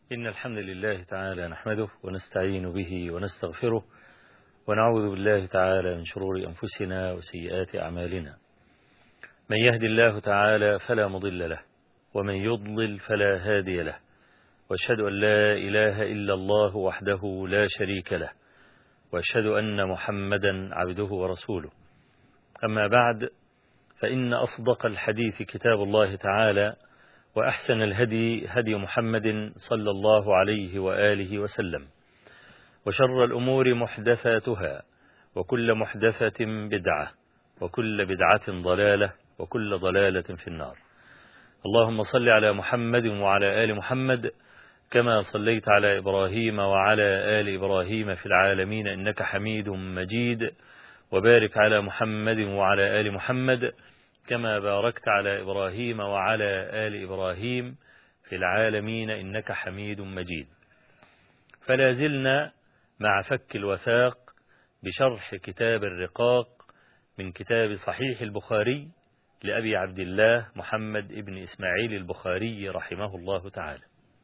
إن الحمد لله تعالى نحمده ونستعين به ونستغفره ونعوذ بالله تعالى من شرور أنفسنا وسيئات أعمالنا. من يهد الله تعالى فلا مضل له ومن يضلل فلا هادي له، وأشهد أن لا إله إلا الله وحده لا شريك له، وأشهد أن محمدا عبده ورسوله. أما بعد، فإن أصدق الحديث كتاب الله تعالى، وأحسن الهدي هدي محمد صلى الله عليه وآله وسلم، وشر الأمور محدثاتها، وكل محدثة بدعة، وكل بدعة ضلالة، وكل ضلالة في النار. اللهم صل على محمد وعلى آل محمد كما صليت على إبراهيم وعلى آل إبراهيم في العالمين إنك حميد مجيد، وبارك على محمد وعلى آل محمد كما باركت على إبراهيم وعلى آل إبراهيم في العالمين إنك حميد مجيد. فلا زلنا مع فك الوثاق بشرح كتاب الرقاق من كتاب صحيح البخاري لأبي عبد الله محمد ابن إسماعيل البخاري رحمه الله تعالى.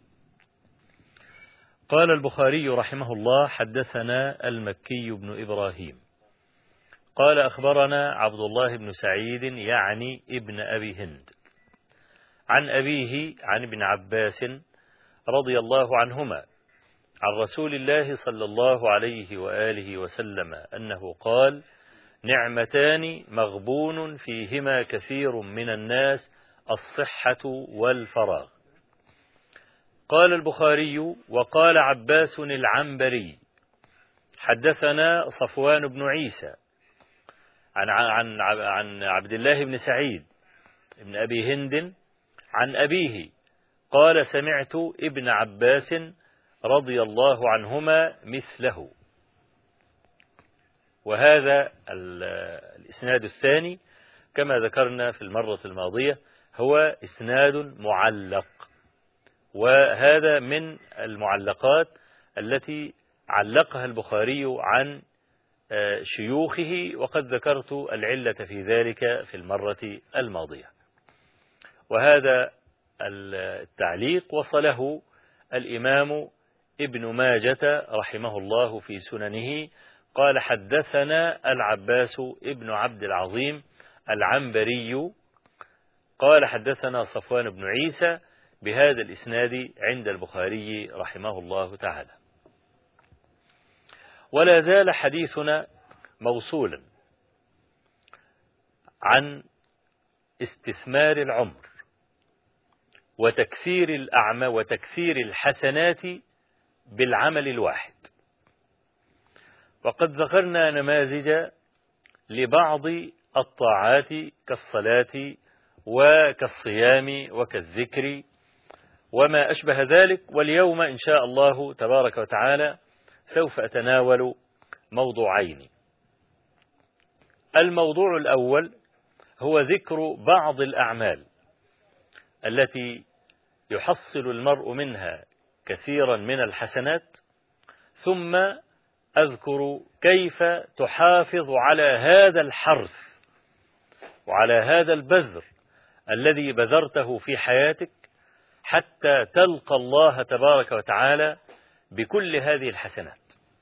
قال البخاري رحمه الله: حدثنا المكي بن إبراهيم قال أخبرنا عبد الله بن سعيد يعني ابن أبي هند عن أبيه عن ابن عباس رضي الله عنهما عن رسول الله صلى الله عليه وآله وسلم أنه قال: نعمتان مغبون فيهما كثير من الناس، الصحة والفراغ. قال البخاري: وقال عباس العنبري: حدثنا صفوان بن عيسى عن عبد الله بن سعيد ابن أبي هند عن أبيه قال: سمعت ابن عباس رضي الله عنهما مثله. وهذا الإسناد الثاني كما ذكرنا في المرة الماضية هو إسناد معلق، وهذا من المعلقات التي علقها البخاري عن شيوخه، وقد ذكرت العلة في ذلك في المرة الماضية. وهذا التعليق وصله الإمام ابن ماجة رحمه الله في سننه، قال: حدثنا العباس ابن عبد العظيم العنبري قال: حدثنا صفوان بن عيسى بهذا الإسناد عند البخاري رحمه الله تعالى. ولا زال حديثنا موصولا عن استثمار العمر وتكثير الأعمال وتكثير الحسنات بالعمل الواحد. وقد ذكرنا نماذج لبعض الطاعات كالصلاة وكالصيام وكالذكر وما أشبه ذلك، واليوم إن شاء الله تبارك وتعالى سوف أتناول موضوعين. الموضوع الأول هو ذكر بعض الأعمال التي يحصل المرء منها كثيرا من الحسنات، ثم أذكر كيف تحافظ على هذا الحرث وعلى هذا البذر الذي بذرته في حياتك حتى تلقى الله تبارك وتعالى بكل هذه الحسنات.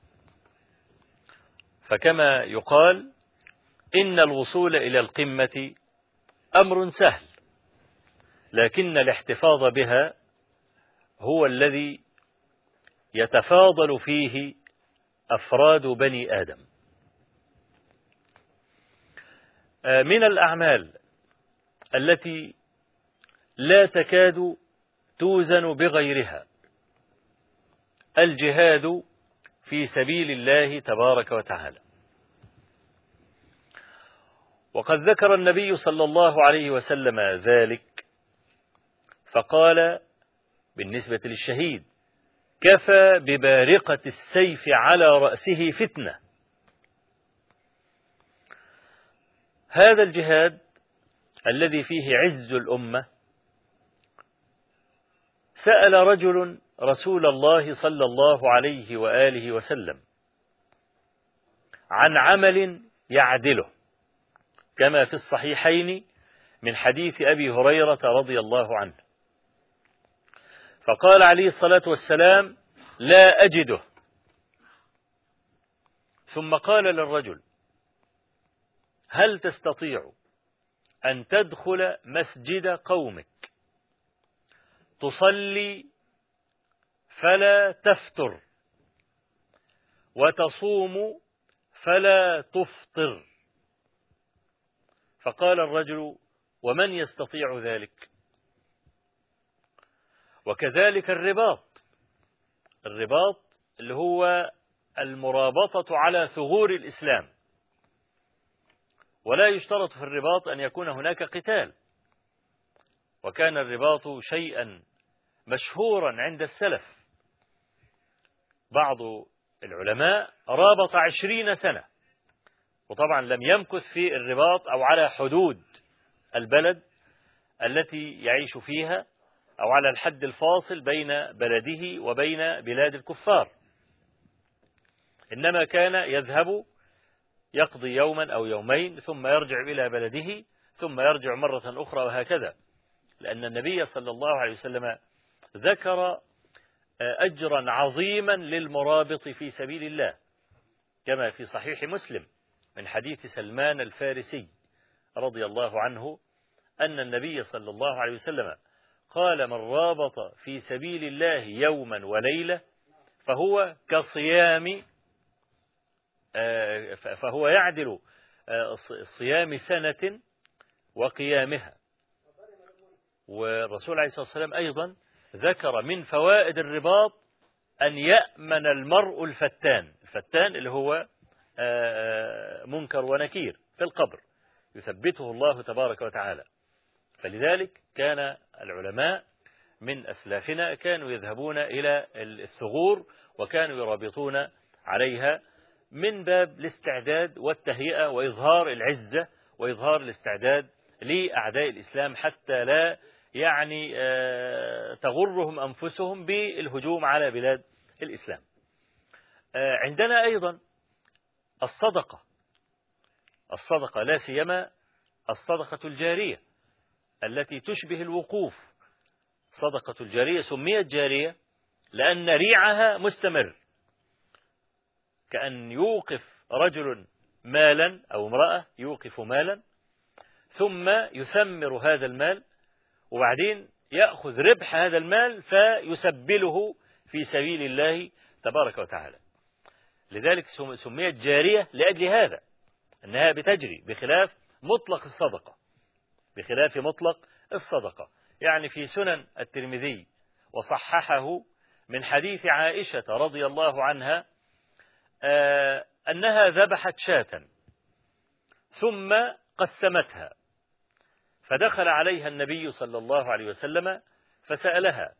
فكما يقال: إن الوصول إلى القمة أمر سهل، لكن الاحتفاظ بها هو الذي يتفاضل فيه أفراد بني آدم. من الأعمال التي لا تكاد توزن بغيرها الجهاد في سبيل الله تبارك وتعالى. وقد ذكر النبي صلى الله عليه وسلم ذلك، فقال بالنسبة للشهيد: كفى ببارقة السيف على رأسه فتنة. هذا الجهاد الذي فيه عز الأمة، سأل رجل رسول الله صلى الله عليه وآله وسلم عن عمل يعدله، كما في الصحيحين من حديث أبي هريرة رضي الله عنه، فقال عليه الصلاة والسلام: لا أجده. ثم قال للرجل: هل تستطيع أن تدخل مسجد قومك تصلي فلا تفتر وتصوم فلا تفطر؟ فقال الرجل: ومن يستطيع ذلك؟ وكذلك الرباط اللي هو المرابطة على ثغور الإسلام، ولا يشترط في الرباط أن يكون هناك قتال. وكان الرباط شيئا مشهورا عند السلف. بعض العلماء رابط 20 سنة، وطبعا لم يمكث في الرباط أو على حدود البلد التي يعيش فيها أو على الحد الفاصل بين بلده وبين بلاد الكفار، إنما كان يذهب يقضي يوما أو يومين ثم يرجع إلى بلده ثم يرجع مرة أخرى، وهكذا. لأن النبي صلى الله عليه وسلم ذكر أجرا عظيما للمرابط في سبيل الله، كما في صحيح مسلم من حديث سلمان الفارسي رضي الله عنه أن النبي صلى الله عليه وسلم قال: من رابط في سبيل الله يوما وليلة فهو يعدل صيام سنة وقيامها. والرسول عليه الصلاة والسلام أيضا ذكر من فوائد الرباط أن يأمن المرء الفتان اللي هو منكر ونكير في القبر، يثبته الله تبارك وتعالى. فلذلك كان العلماء من أسلافنا كانوا يذهبون إلى الثغور وكانوا يرابطون عليها من باب الاستعداد والتهيئة وإظهار العزة وإظهار الاستعداد لأعداء الإسلام، حتى لا تغرهم أنفسهم بالهجوم على بلاد الإسلام. عندنا أيضا الصدقة لا سيما الصدقة الجارية التي تشبه الوقوف. صدقة الجارية سميت جارية لأن ريعها مستمر، كأن يوقف رجل مالا أو امرأة يوقف مالا ثم يثمر هذا المال، وبعدين يأخذ ربح هذا المال فيسبله في سبيل الله تبارك وتعالى. لذلك سميت جارية لأجل هذا، أنها بتجري بخلاف مطلق الصدقة. يعني في سنن الترمذي وصححه من حديث عائشة رضي الله عنها أنها ذبحت شاة ثم قسمتها، فدخل عليها النبي صلى الله عليه وسلم فسألها: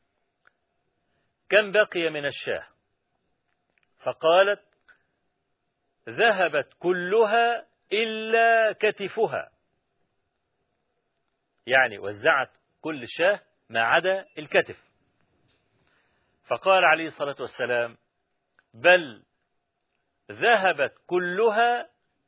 كم بقي من الشاة؟ فقالت: ذهبت كلها إلا كتفها، يعني وزعت كل الشاة ما عدا الكتف. فقال عليه الصلاة والسلام: بل ذهبت كلها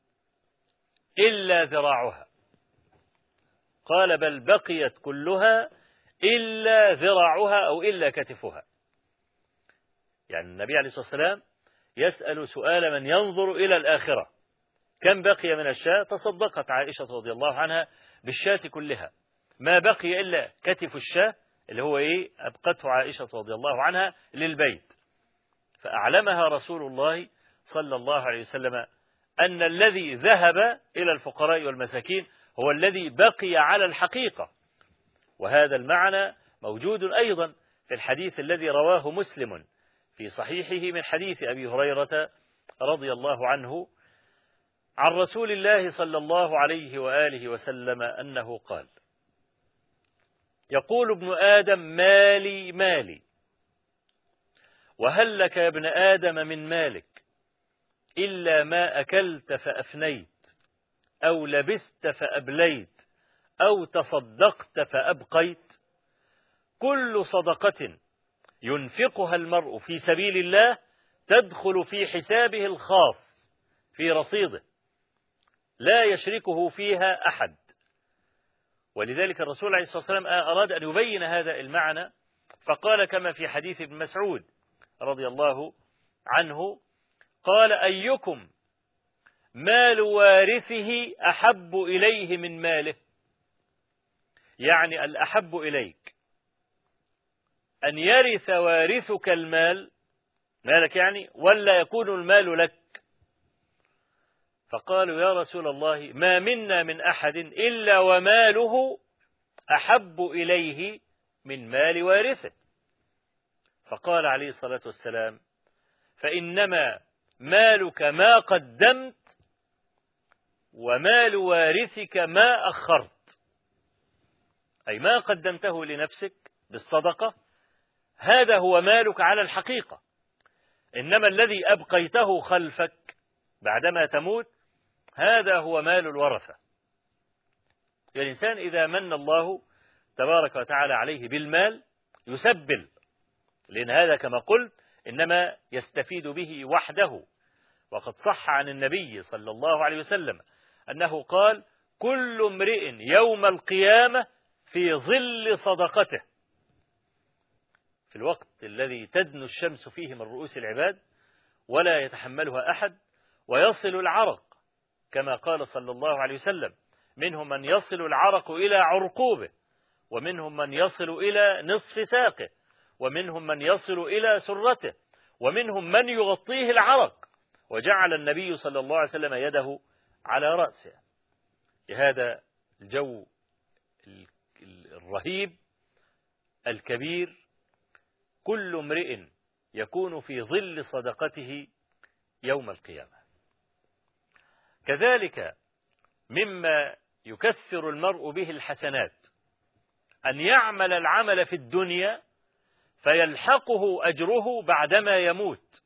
إلا ذراعها. قال: بل بقيت كلها إلا ذراعها أو إلا كتفها. يعني النبي عليه الصلاة والسلام يسأل سؤال من ينظر إلى الآخرة: كم بقي من الشاة؟ تصدقت عائشة رضي الله عنها بالشاة كلها، ما بقي إلا كتف الشاة اللي هو أبقته عائشة رضي الله عنها للبيت. فأعلمها رسول الله صلى الله عليه وسلم أن الذي ذهب إلى الفقراء والمساكين هو الذي بقي على الحقيقة. وهذا المعنى موجود أيضا في الحديث الذي رواه مسلم في صحيحه من حديث أبي هريرة رضي الله عنه عن رسول الله صلى الله عليه وآله وسلم أنه قال: يقول ابن آدم: مالي مالي، وهل لك يا ابن آدم من مالك إلا ما أكلت فأفنيت أو لبست فأبليت أو تصدقت فأبقيت؟ كل صدقة ينفقها المرء في سبيل الله تدخل في حسابه الخاص في رصيده، لا يشركه فيها أحد. ولذلك الرسول عليه الصلاة والسلام أراد أن يبين هذا المعنى فقال كما في حديث ابن مسعود رضي الله عنه قال أيكم مال وارثه أحب إليه من ماله؟ يعني الأحب إليك أن يرث وارثك المال، مالك يعني، ولا يكون المال لك؟ فقالوا يا رسول الله ما منا من أحد إلا وماله أحب إليه من مال وارثه. فقال عليه الصلاة والسلام فإنما مالك ما قدمت ومال وارثك ما أخرت، أي ما قدمته لنفسك بالصدقة هذا هو مالك على الحقيقة، إنما الذي أبقيته خلفك بعدما تموت هذا هو مال الورثة. الإنسان إذا من الله تبارك وتعالى عليه بالمال يسبل، لأن هذا كما قلت إنما يستفيد به وحده. وقد صح عن النبي صلى الله عليه وسلم أنه قال كل امرئ يوم القيامة في ظل صدقته، في الوقت الذي تدنو الشمس فيه من رؤوس العباد ولا يتحملها أحد ويصل العرق كما قال صلى الله عليه وسلم منهم من يصل العرق إلى عرقوبه، ومنهم من يصل إلى نصف ساقه، ومنهم من يصل إلى سرته، ومنهم من يغطيه العرق، وجعل النبي صلى الله عليه وسلم يده على رأسه. لهذا الجو الرهيب الكبير كل امرئ يكون في ظل صدقته يوم القيامة. كذلك مما يكثر المرء به الحسنات أن يعمل العمل في الدنيا فيلحقه أجره بعدما يموت.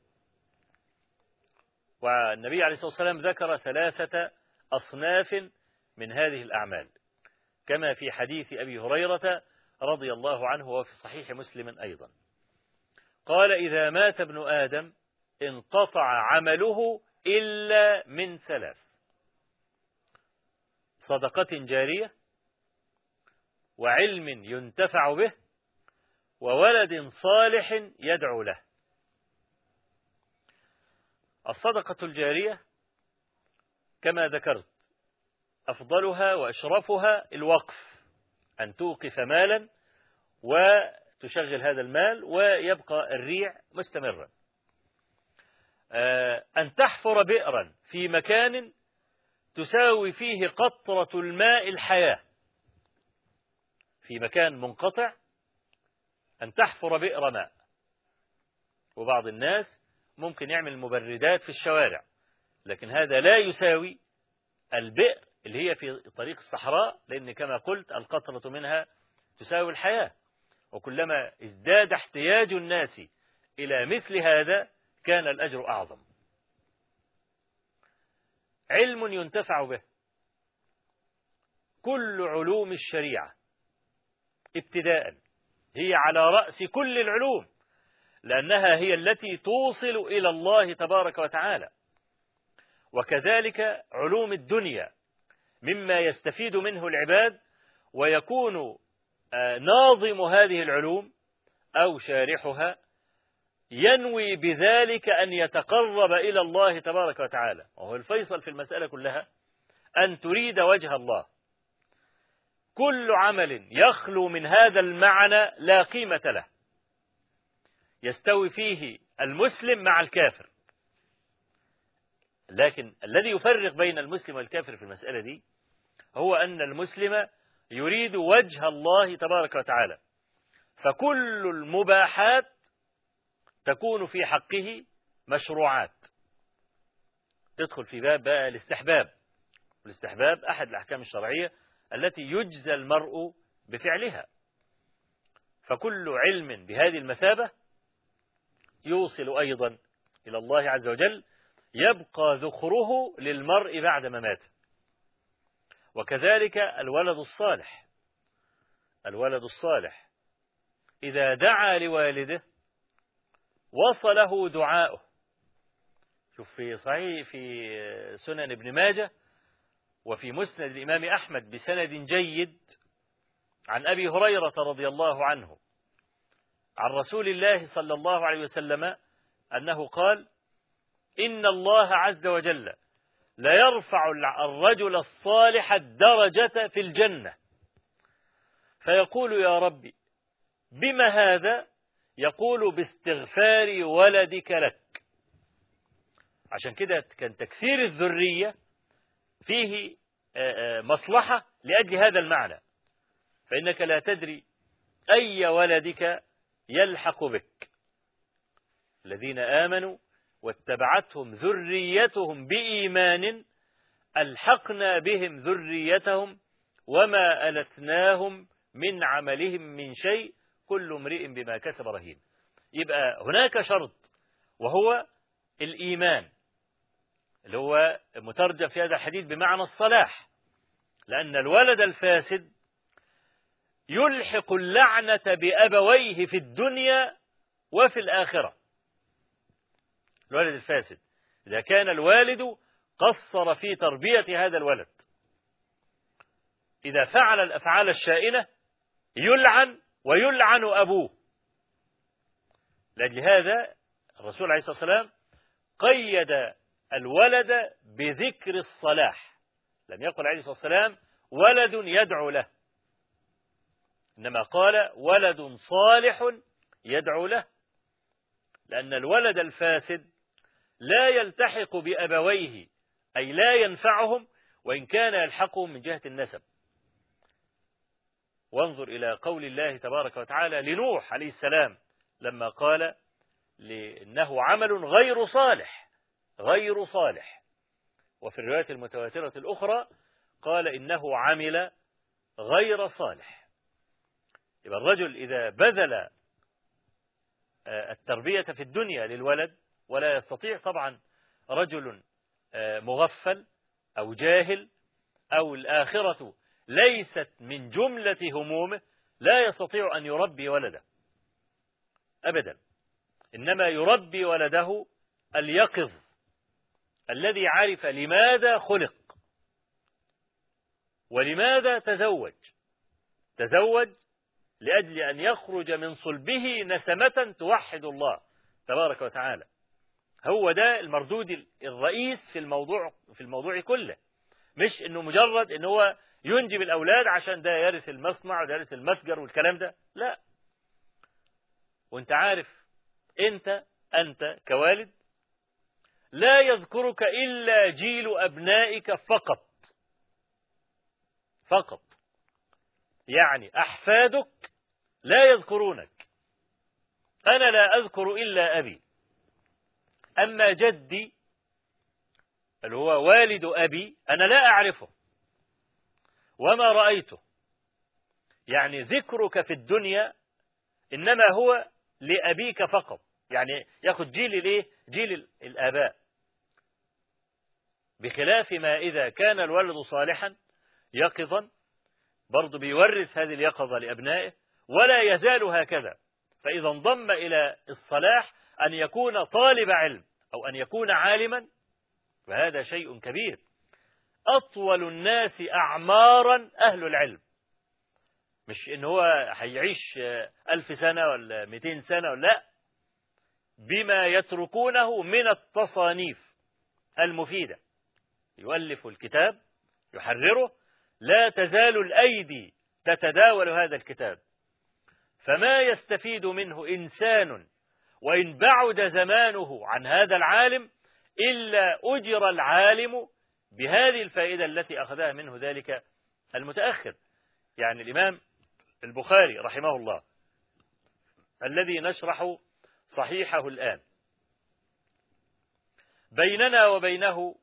والنبي عليه الصلاة والسلام ذكر 3 أصناف من هذه الأعمال كما في حديث أبي هريرة رضي الله عنه وفي صحيح مسلم أيضا قال إذا مات ابن آدم انقطع عمله إلا من 3: صدقة جارية، وعلم ينتفع به، وولد صالح يدعو له. الصدقة الجارية كما ذكرت أفضلها وأشرفها الوقف، أن توقف مالا وتشغل هذا المال ويبقى الريع مستمرا. أن تحفر بئرا في مكان تساوي فيه قطرة الماء الحياة، في مكان منقطع أن تحفر بئر ماء. وبعض الناس ممكن يعمل مبردات في الشوارع، لكن هذا لا يساوي البئر اللي هي في طريق الصحراء، لأن كما قلت القطرة منها تساوي الحياة، وكلما ازداد احتياج الناس إلى مثل هذا كان الأجر أعظم. علم ينتفع به، كل علوم الشريعة ابتداء هي على رأس كل العلوم، لأنها هي التي توصل إلى الله تبارك وتعالى. وكذلك علوم الدنيا مما يستفيد منه العباد، ويكون ناظم هذه العلوم أو شارحها ينوي بذلك أن يتقرب إلى الله تبارك وتعالى. وهو الفيصل في المسألة كلها أن تريد وجه الله. كل عمل يخلو من هذا المعنى لا قيمة له، يستوي فيه المسلم مع الكافر. لكن الذي يفرق بين المسلم والكافر في المسألة دي هو أن المسلم يريد وجه الله تبارك وتعالى، فكل المباحات تكون في حقه مشروعات، تدخل في باب بقى الاستحباب. والاستحباب أحد الأحكام الشرعية التي يجزى المرء بفعلها. فكل علم بهذه المثابة يوصل أيضا إلى الله عز وجل، يبقى ذخره للمرء بعد مماته. وكذلك الولد الصالح، الولد الصالح إذا دعا لوالده وصله دعاؤه. شوف في صحيح في سنن ابن ماجه وفي مسند الإمام أحمد بسند جيد عن أبي هريرة رضي الله عنه عن رسول الله صلى الله عليه وسلم أنه قال: إن الله عز وجل لا يرفع الرجل الصالح الدرجة في الجنة، فيقول: يا ربي بما هذا؟ يقول: باستغفار ولدك لك. عشان كده كان تكثير الذرية فيه مصلحة لأجل هذا المعنى، فإنك لا تدري أي ولدك يلحق بك. الذين آمنوا واتبعتهم ذريتهم بإيمان ألحقنا بهم ذريتهم وما ألتناهم من عملهم من شيء كل امرئ بما كسب رهين. يبقى هناك شرط وهو الإيمان، اللي هو مترجم في هذا الحديث بمعنى الصلاح، لأن الولد الفاسد يلحق اللعنة بأبويه في الدنيا وفي الآخرة. الولد الفاسد إذا كان الوالد قصر في تربية هذا الولد، إذا فعل الأفعال الشائنة يلعن ويلعن أبوه. لأجل هذا الرسول عليه الصلاة والسلام قيد الولد بذكر الصلاح، لم يقل عليه الصلاة والسلام ولد يدعو له، إنما قال ولد صالح يدعو له، لأن الولد الفاسد لا يلتحق بأبويه، أي لا ينفعهم وإن كان يلحقهم من جهة النسب. وانظر إلى قول الله تبارك وتعالى لنوح عليه السلام لما قال إنه عمل غير صالح، غير صالح. وفي الروايات المتواترة الأخرى قال إنه عمل غير صالح. يبقى الرجل إذا بذل التربية في الدنيا للولد ولا يستطيع، طبعا رجل مغفل أو جاهل أو الآخرة ليست من جملة همومه، لا يستطيع أن يربي ولده أبدا، إنما يربي ولده اليقظ الذي عرف لماذا خلق ولماذا تزوج لأجل أن يخرج من صلبه نسمة توحد الله تبارك وتعالى. هو ده المردود الرئيس في الموضوع كله، مش إنه مجرد إنه هو ينجب الأولاد عشان ده يرث المصنع وده يرث المتجر والكلام ده، لا. وانت عارف أنت كوالد لا يذكرك إلا جيل أبنائك فقط، يعني أحفادك لا يذكرونك. أنا لا أذكر إلا أبي، أما جدي اللي هو والد أبي أنا لا أعرفه وما رأيته. يعني ذكرك في الدنيا إنما هو لأبيك فقط، يعني يأخذ جيل الآباء، بخلاف ما إذا كان الولد صالحا يقظا برضو بيورث هذه اليقظة لأبنائه ولا يزال هكذا. فإذا انضم إلى الصلاح أن يكون طالب علم أو أن يكون عالما، فهذا شيء كبير. أطول الناس أعمارا أهل العلم، مش إن هو هيعيش 1000 سنة ولا 200 سنة، لا، بما يتركونه من التصانيف المفيدة. يؤلف الكتاب يحرره، لا تزال الأيدي تتداول هذا الكتاب، فما يستفيد منه إنسان وإن بعد زمانه عن هذا العالم إلا أجر العالم بهذه الفائدة التي أخذها منه ذلك المتأخر. يعني الإمام البخاري رحمه الله الذي نشرح صحيحه الآن، بيننا وبينه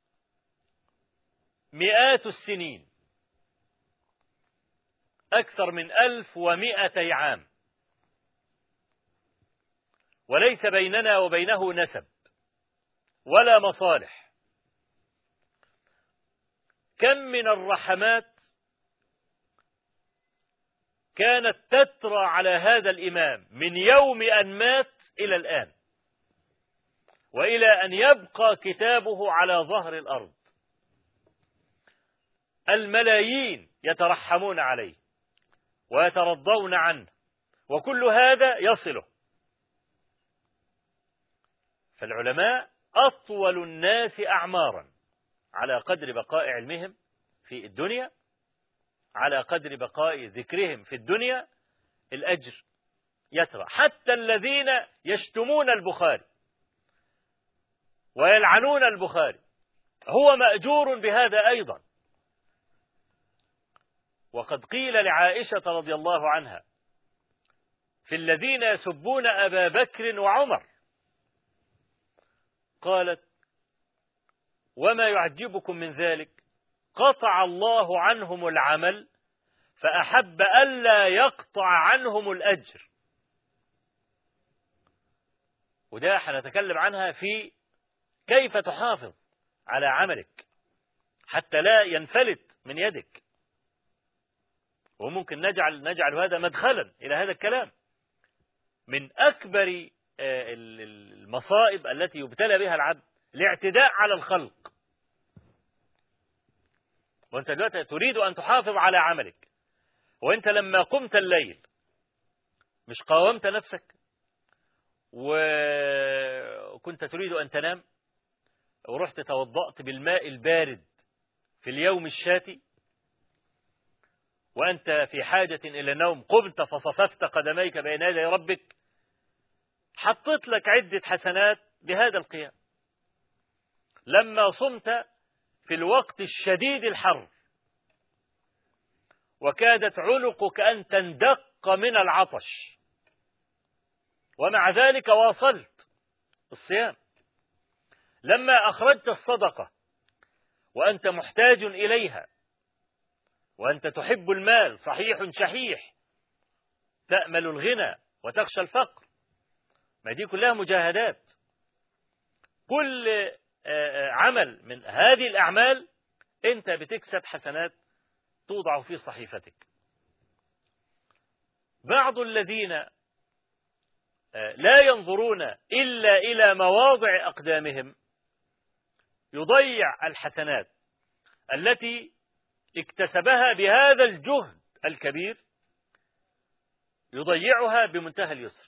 مئات السنين، أكثر من 1200 عام، وليس بيننا وبينه نسب ولا مصالح. كم من الرحمات كانت تترى على هذا الإمام من يوم أن مات إلى الآن، وإلى أن يبقى كتابه على ظهر الأرض. الملايين يترحمون عليه ويترضون عنه وكل هذا يصله. فالعلماء أطول الناس أعمارا على قدر بقاء علمهم في الدنيا، على قدر بقاء ذكرهم في الدنيا الأجر يترى. حتى الذين يشتمون البخاري ويلعنون البخاري هو مأجور بهذا أيضا. وقد قيل لعائشة رضي الله عنها في الذين يسبون أبا بكر وعمر، قالت: وما يعجبكم من ذلك؟ قطع الله عنهم العمل فأحب ألا يقطع عنهم الأجر. وده حنتكلم عنها في كيف تحافظ على عملك حتى لا ينفلت من يدك. وممكن نجعل هذا مدخلا إلى هذا الكلام. من أكبر المصائب التي يبتلى بها العبد الاعتداء على الخلق. وأنت دلوقتي تريد أن تحافظ على عملك، وأنت لما قمت الليل مش قاومت نفسك وكنت تريد أن تنام ورحت توضأت بالماء البارد في اليوم الشاتي وأنت في حاجة إلى النوم، قمت فصففت قدميك بين يدي ربك، حطيت لك عدة حسنات بهذا القيام. لما صمت في الوقت الشديد الحر وكادت عنقك أن تندق من العطش، ومع ذلك واصلت الصيام. لما أخرجت الصدقة وأنت محتاج إليها وأنت تحب المال، صحيح شحيح، تأمل الغنى وتخشى الفقر، ما دي كلها مجاهدات. كل عمل من هذه الأعمال أنت بتكسب حسنات توضع في صحيفتك. بعض الذين لا ينظرون إلا إلى مواضع أقدامهم يضيع الحسنات التي اكتسبها بهذا الجهد الكبير، يضيعها بمنتهى اليسر.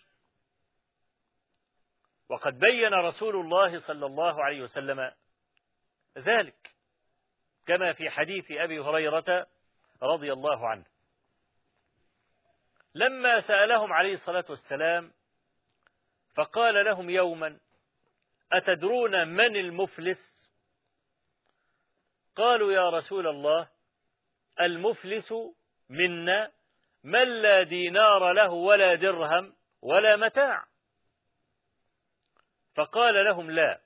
وقد بين رسول الله صلى الله عليه وسلم ذلك كما في حديث أبي هريرة رضي الله عنه لما سألهم عليه الصلاة والسلام فقال لهم يوما: أتدرون من المفلس؟ قالوا: يا رسول الله، المفلس منا من لا دينار له ولا درهم ولا متاع. فقال لهم: لا،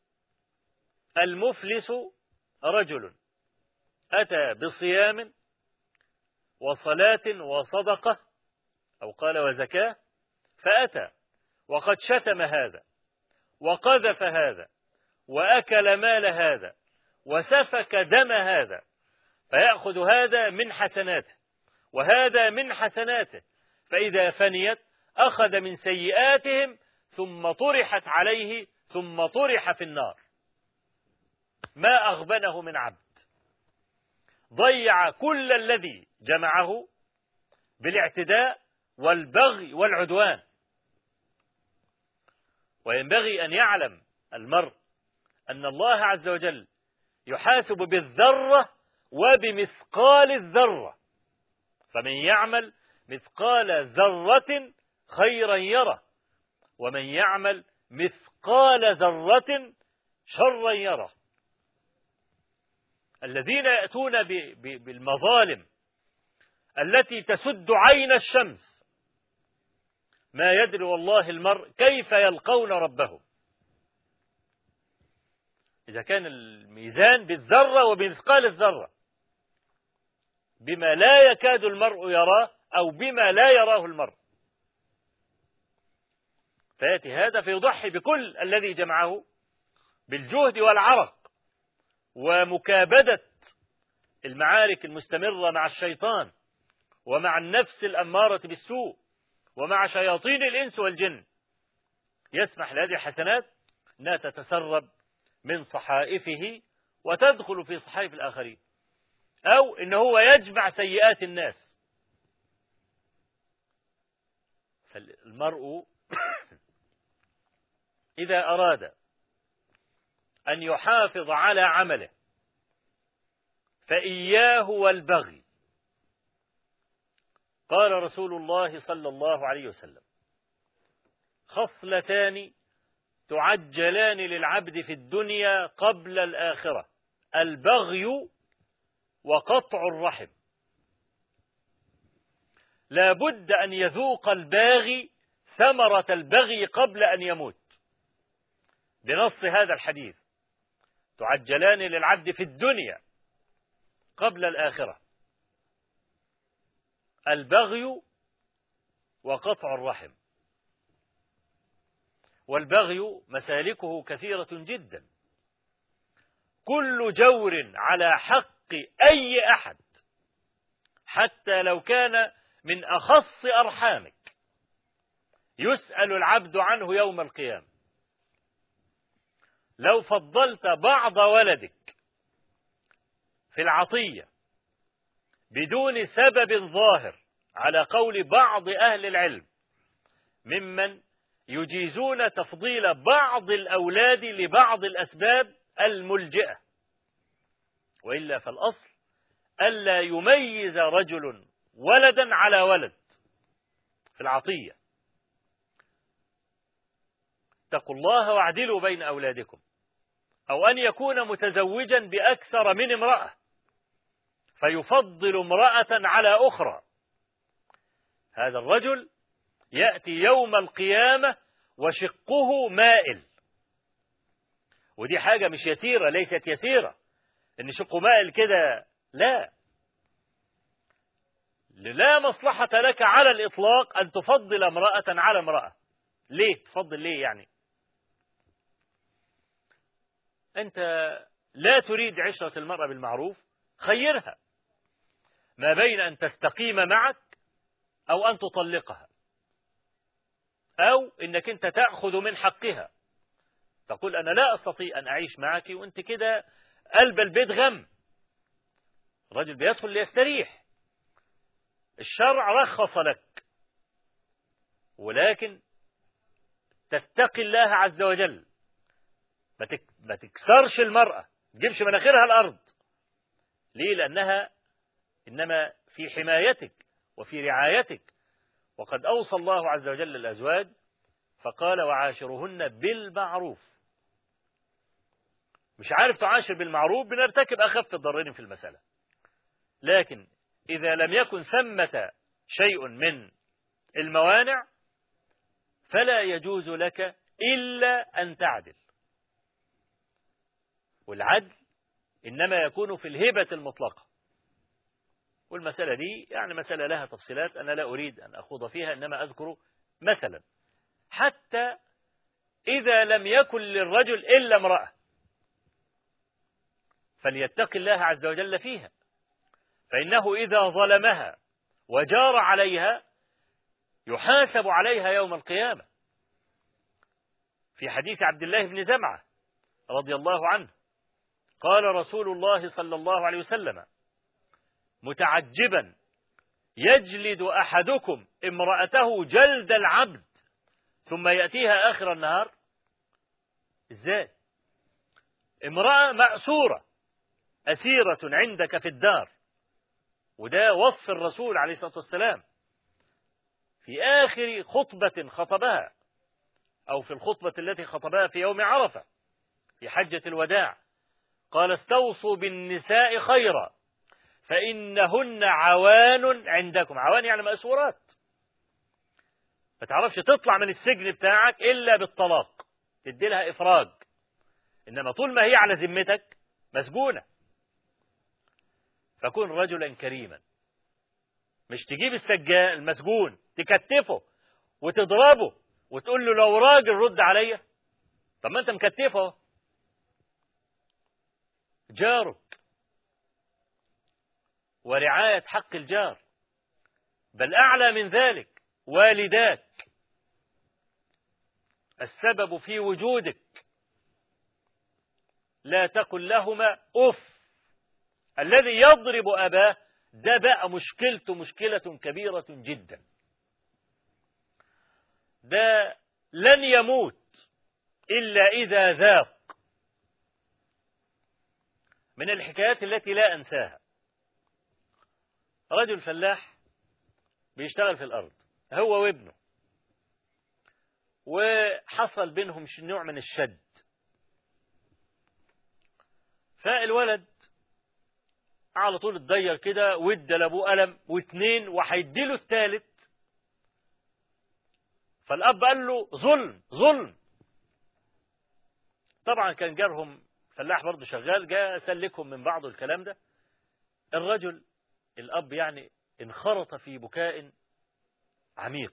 المفلس رجل أتى بصيام وصلاة وصدقة، أو قال وزكاة، فأتى وقد شتم هذا وقذف هذا وأكل مال هذا وسفك دم هذا، فيأخذ هذا من حسناته وهذا من حسناته، فإذا فنيت أخذ من سيئاتهم ثم طرحت عليه ثم طرح في النار. ما أغبنه من عبد، ضيع كل الذي جمعه بالاعتداء والبغي والعدوان. وينبغي أن يعلم المرء أن الله عز وجل يحاسب بالذرة وبمثقال الذرة، فمن يعمل مثقال ذرة خيرا يره، ومن يعمل مثقال ذرة شرا يره. الذين يأتون بالمظالم التي تسد عين الشمس ما يدري والله المرء كيف يلقون ربهم. إذا كان الميزان بالذرة وبمثقال الذرة، بما لا يكاد المرء يراه أو بما لا يراه المرء، فيأتي هذا فيضحي بكل الذي جمعه بالجهد والعرق ومكابدة المعارك المستمرة مع الشيطان ومع النفس الأمارة بالسوء ومع شياطين الإنس والجن، يسمح لهذه الحسنات أنها تتسرب من صحائفه وتدخل في صحائف الآخرين، أو إنه هو يجمع سيئات الناس. فالمرء إذا أراد أن يحافظ على عمله فإياه والبغي. قال رسول الله صلى الله عليه وسلم: خصلتان تعجلان للعبد في الدنيا قبل الآخرة: البغي وقطع الرحم. لا بد أن يذوق الباغي ثمرة البغي قبل أن يموت، بنص هذا الحديث: تعجلان للعبد في الدنيا قبل الآخرة: البغي وقطع الرحم. والبغي مسالكه كثيرة جدا، كل جور على حق أي أحد، حتى لو كان من أخص أرحامك، يسأل العبد عنه يوم القيامة. لو فضلت بعض ولدك في العطية بدون سبب ظاهر، على قول بعض أهل العلم ممن يجيزون تفضيل بعض الأولاد لبعض الأسباب الملجئة، وإلا فالأصل ألا يميز رجل ولدا على ولد في العطية. اتقوا الله واعدلوا بين أولادكم. أو أن يكون متزوجا بأكثر من امرأة فيفضل امرأة على أخرى، هذا الرجل يأتي يوم القيامة وشقه مائل. ودي حاجة مش يسيرة، ليست يسيرة إن شقه مائل كده، لا مصلحة لك على الإطلاق أن تفضل امرأة على امرأة. ليه تفضل؟ ليه يعني؟ أنت لا تريد عشرة المرأة بالمعروف، خيرها ما بين أن تستقيم معك أو أن تطلقها، أو إنك أنت تأخذ من حقها، تقول أنا لا أستطيع أن أعيش معك وأنت كده قلب البيت غم. الرجل بيدخل ليستريح، الشرع رخص لك، ولكن تتقي الله عز وجل، ما تكسرش المرأة، ما تجيبش مناخيرها الأرض. ليه؟ لأنها إنما في حمايتك وفي رعايتك. وقد أوصى الله عز وجل الأزواج فقال: وعاشرهن بالمعروف. مش عارف تعاشر بالمعروف، بنرتكب أخف الضررين في المسألة. لكن إذا لم يكن ثمة شيء من الموانع فلا يجوز لك إلا أن تعدل. والعدل إنما يكون في الهبة المطلقة. والمسألة دي يعني مسألة لها تفصيلات أنا لا أريد أن أخوض فيها، إنما أذكر مثلا حتى إذا لم يكن للرجل إلا امرأة فليتق الله عز وجل فيها، فإنه إذا ظلمها وجار عليها يحاسب عليها يوم القيامة. في حديث عبد الله بن زمعة رضي الله عنه قال رسول الله صلى الله عليه وسلم: متعجبا يجلد أحدكم امرأته جلد العبد ثم يأتيها آخر النهار. إزاي؟ امرأة مأسورة أسيرة عندك في الدار، وده وصف الرسول عليه الصلاة والسلام في آخر خطبة خطبها، أو في الخطبة التي خطبها في يوم عرفة في حجة الوداع، قال: استوصوا بالنساء خيرا فإنهن عوان عندكم. عوان يعني مأسورات، ما تعرفش تطلع من السجن بتاعك إلا بالطلاق، تدي لها إفراج، إنما طول ما هي على ذمتك مسجونة. فكن رجلا كريما، مش تجيب السجان المسجون تكتفه وتضربه وتقول له لو راجل رد عليا. طب ما أنت مكتفه. جارك ورعاية حق الجار، بل أعلى من ذلك والداك السبب في وجودك، لا تقل لهما أف. الذي يضرب أباه ده بقى مشكلته مشكلة كبيرة جدا. ده لن يموت إلا إذا ذاق. من الحكايات التي لا أنساها، رجل فلاح بيشتغل في الأرض هو وابنه، وحصل بينهم نوع من الشد، فالولد على طول اتضير كده وادى لابوه قلم واتنين وهيديله التالت، فالأب قال له ظلم ظلم. طبعا كان جارهم فلاح برضه شغال، جاء سلكهم من بعض الكلام ده. الرجل الأب يعني انخرط في بكاء عميق.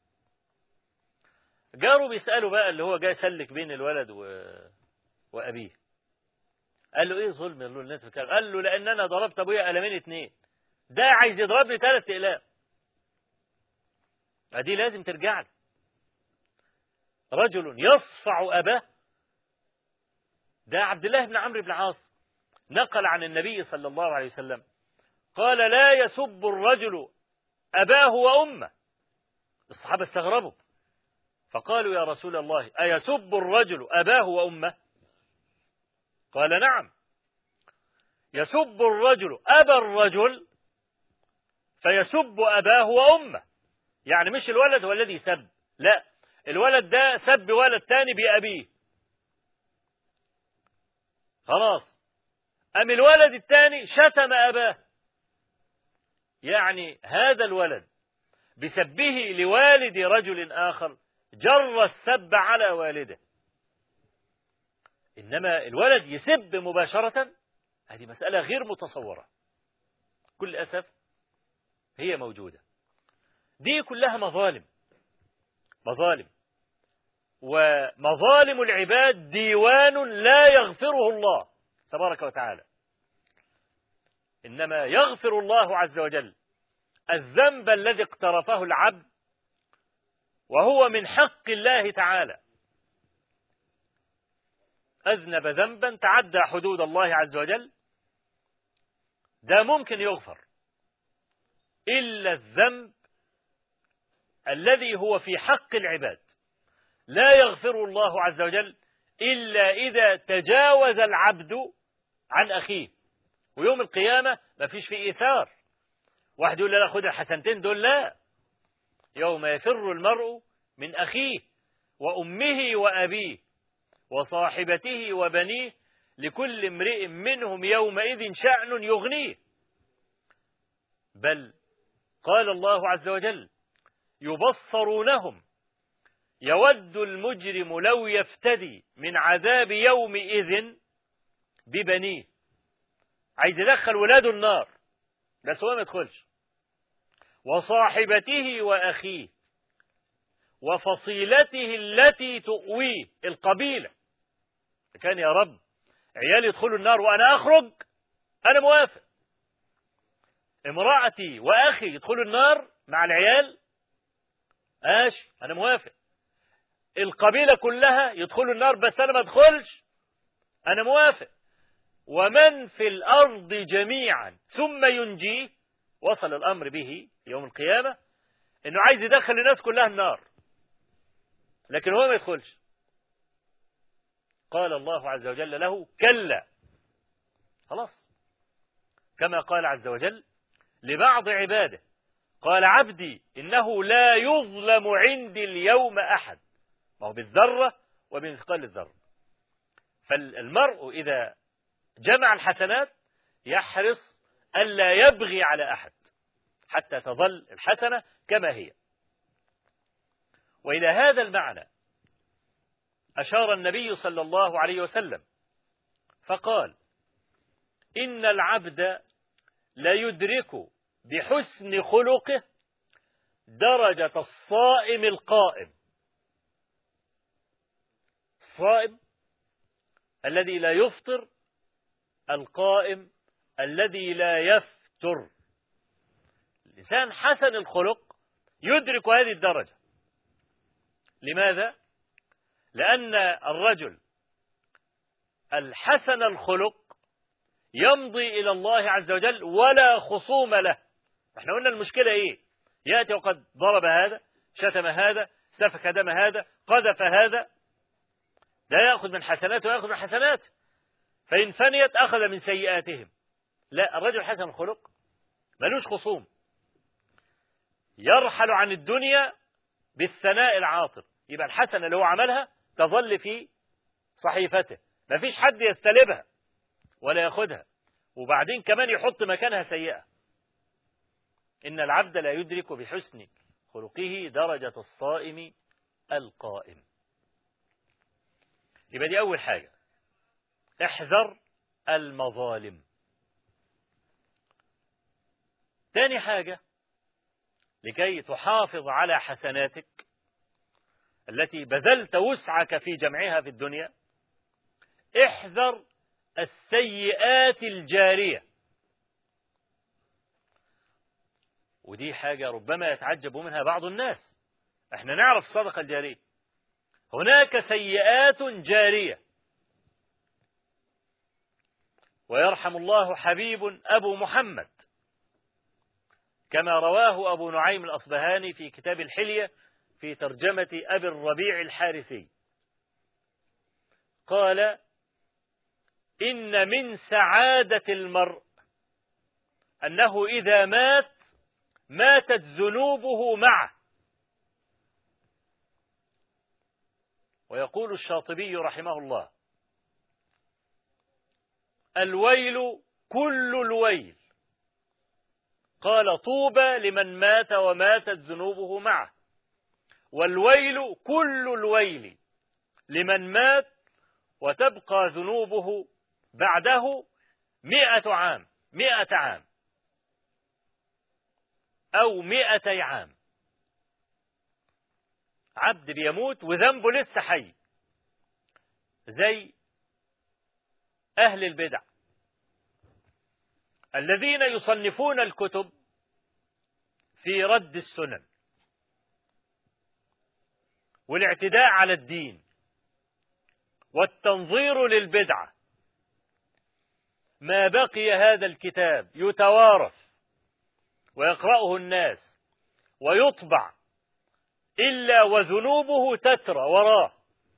جاره بيسأله بقى اللي هو جاي سلك بين الولد وأبيه، قال له ايه ظلم اللي انت بتتكلم؟ قال له لأن أنا ضربت أبويا قلمين اتنين، ده عايز يضربني 3 أقلام. دي لازم ترجع له. رجل يصفع أباه. ده عبد الله بن عمرو بن العاص نقل عن النبي صلى الله عليه وسلم قال لا يسب الرجل أباه وأمه. الصحابة استغربوا فقالوا يا رسول الله أيسب الرجل أباه وأمه؟ قال نعم، يسب الرجل أبا الرجل فيسب أباه وأمه. يعني مش الولد هو الذي سب، لا، الولد ده سب ولد تاني بأبيه، خلاص، أم الولد الثاني شتم أباه. يعني هذا الولد بسبه لوالد رجل آخر جر السب على والده. إنما الولد يسب مباشرة، هذه مسألة غير متصورة، كل أسف هي موجودة. دي كلها مظالم، مظالم، ومظالم العباد ديوان لا يغفره الله تبارك وتعالى. إنما يغفر الله عز وجل الذنب الذي اقترفه العبد وهو من حق الله تعالى. أذنب ذنبا تعدى حدود الله عز وجل، ده ممكن يغفر، إلا الذنب الذي هو في حق العباد لا يغفر الله عز وجل إلا إذا تجاوز العبد عن أخيه. ويوم القيامة ما فيش فيه إيثار، واحد يقول لا خد الحسنتين دول، لا، يوم يفر المرء من أخيه وأمه وأبيه وصاحبته وبنيه لكل امرئ منهم يومئذ شأن يغنيه. بل قال الله عز وجل يبصرونهم يود المجرم لو يفتدي من عذاب يومئذ ببنيه. عايز يدخل ولاده النار بس هو ما يدخلش، وصاحبته وأخيه وفصيلته التي تؤويه، القبيلة. كان يا رب عيالي يدخلوا النار وأنا أخرج، أنا موافق. امرأتي وأخي يدخلوا النار مع العيال، أنا موافق. القبيلة كلها يدخلوا النار بس أنا ما أدخلش، أنا موافق. ومن في الأرض جميعا ثم ينجيه، وصل الأمر به يوم القيامة إنه عايز يدخل الناس كلها النار لكن هو ما يدخلش. قال الله عز وجل له كلا، خلاص، كما قال عز وجل لبعض عباده قال عبدي إنه لا يظلم عندي اليوم أحد، ما هو بالذرة وبمثقال الذرة. فالمرء إذا جمع الحسنات يحرص ألا يبغي على أحد حتى تظل الحسنة كما هي. وإلى هذا المعنى أشار النبي صلى الله عليه وسلم فقال إن العبد لا يدرك بحسن خلقه درجة الصائم القائم. الصائم الذي لا يفطر، القائم الذي لا يفتر. الإنسان حسن الخلق يدرك هذه الدرجة. لماذا؟ لأن الرجل الحسن الخلق يمضي إلى الله عز وجل ولا خصوم له. احنا قلنا المشكلة ايه؟ يأتي وقد ضرب هذا، شتم هذا، سفك دم هذا، قذف هذا، لا يأخذ من حسناته ويأخذ من حسناته، فإن فنيت أخذ من سيئاتهم. لا، الرجل حسن الخلق ملوش خصوم، يرحل عن الدنيا بالثناء العاطر، يبقى الحسنة اللي هو عملها تظل في صحيفته، مفيش حد يستلبها ولا ياخدها، وبعدين كمان يحط مكانها سيئة. إن العبد لا يدرك بحسن خلقه درجة الصائم القائم. يبقى دي أول حاجة، احذر المظالم. تاني حاجة، لكي تحافظ على حسناتك التي بذلت وسعك في جمعها في الدنيا، احذر السيئات الجارية. ودي حاجة ربما يتعجب منها بعض الناس. احنا نعرف الصدقة الجارية، هناك سيئات جارية. ويرحم الله حبيب أبو محمد كما رواه أبو نعيم الأصبهاني في كتاب الحلية في ترجمة أبي الربيع الحارثي، قال: إن من سعادة المرء أنه إذا ماتت ذنوبه معه. ويقول الشاطبي رحمه الله: الويل كل الويل، قال: طوبى لمن مات وماتت ذنوبه معه، والويل كل الويل لمن مات وتبقى ذنوبه بعده 100 عام، 100 عام أو 200 عام. عبد بيموت وذنبه لسه حي، زي أهل البدع الذين يصنفون الكتب في رد السنن والاعتداء على الدين والتنظير للبدعة. ما بقي هذا الكتاب يتوارث ويقرأه الناس ويطبع إلا وذنوبه تترى وراه.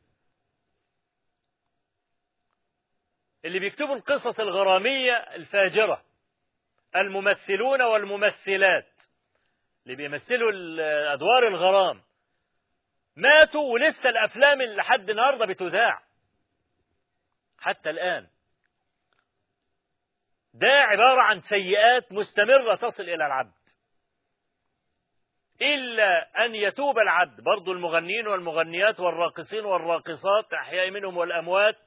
اللي بيكتبوا القصص الغرامية الفاجرة، الممثلون والممثلات اللي بيمثلوا أدوار الغرام، ماتوا ولسه الأفلام لحد النهارده بتذاع حتى الآن. ده عبارة عن سيئات مستمرة تصل إلى العبد، إلا أن يتوب العبد. برضو المغنين والمغنيات والراقصين والراقصات، أحياء منهم والأموات،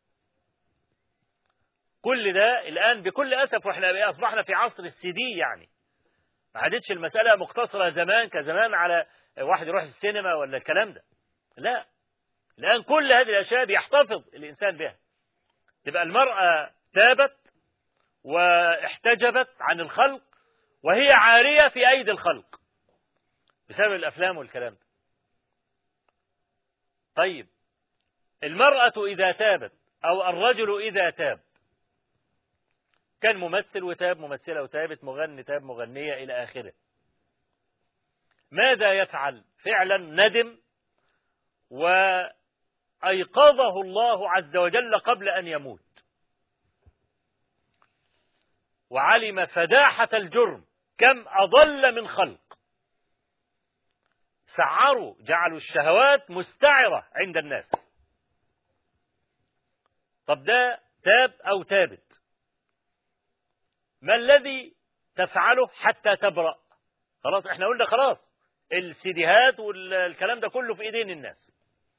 كل ده الآن بكل أسف، وإحنا أصبحنا في عصر السي-دي، يعني ما عادتش المسألة مقتصرة زمان كزمان على واحد يروح السينما ولا الكلام ده. لا، الآن كل هذه الأشياء بيحتفظ الإنسان بها. تبقى المرأة تابت واحتجبت عن الخلق وهي عارية في أيدي الخلق بسبب الأفلام والكلام ده. طيب، المرأة إذا تابت أو الرجل إذا تاب، كان ممثل وتاب، ممثلة وتابت، مغني تاب، مغنية، إلى آخره، ماذا يفعل؟ فعلا ندم وأيقظه الله عز وجل قبل أن يموت، وعلم فداحة الجرم، كم أضل من خلق، سعروا، جعلوا الشهوات مستعرة عند الناس. طب ده تاب أو تابت، ما الذي تفعله حتى تبرأ؟ خلاص، احنا قلنا خلاص السيديهات والكلام ده كله في ايدين الناس.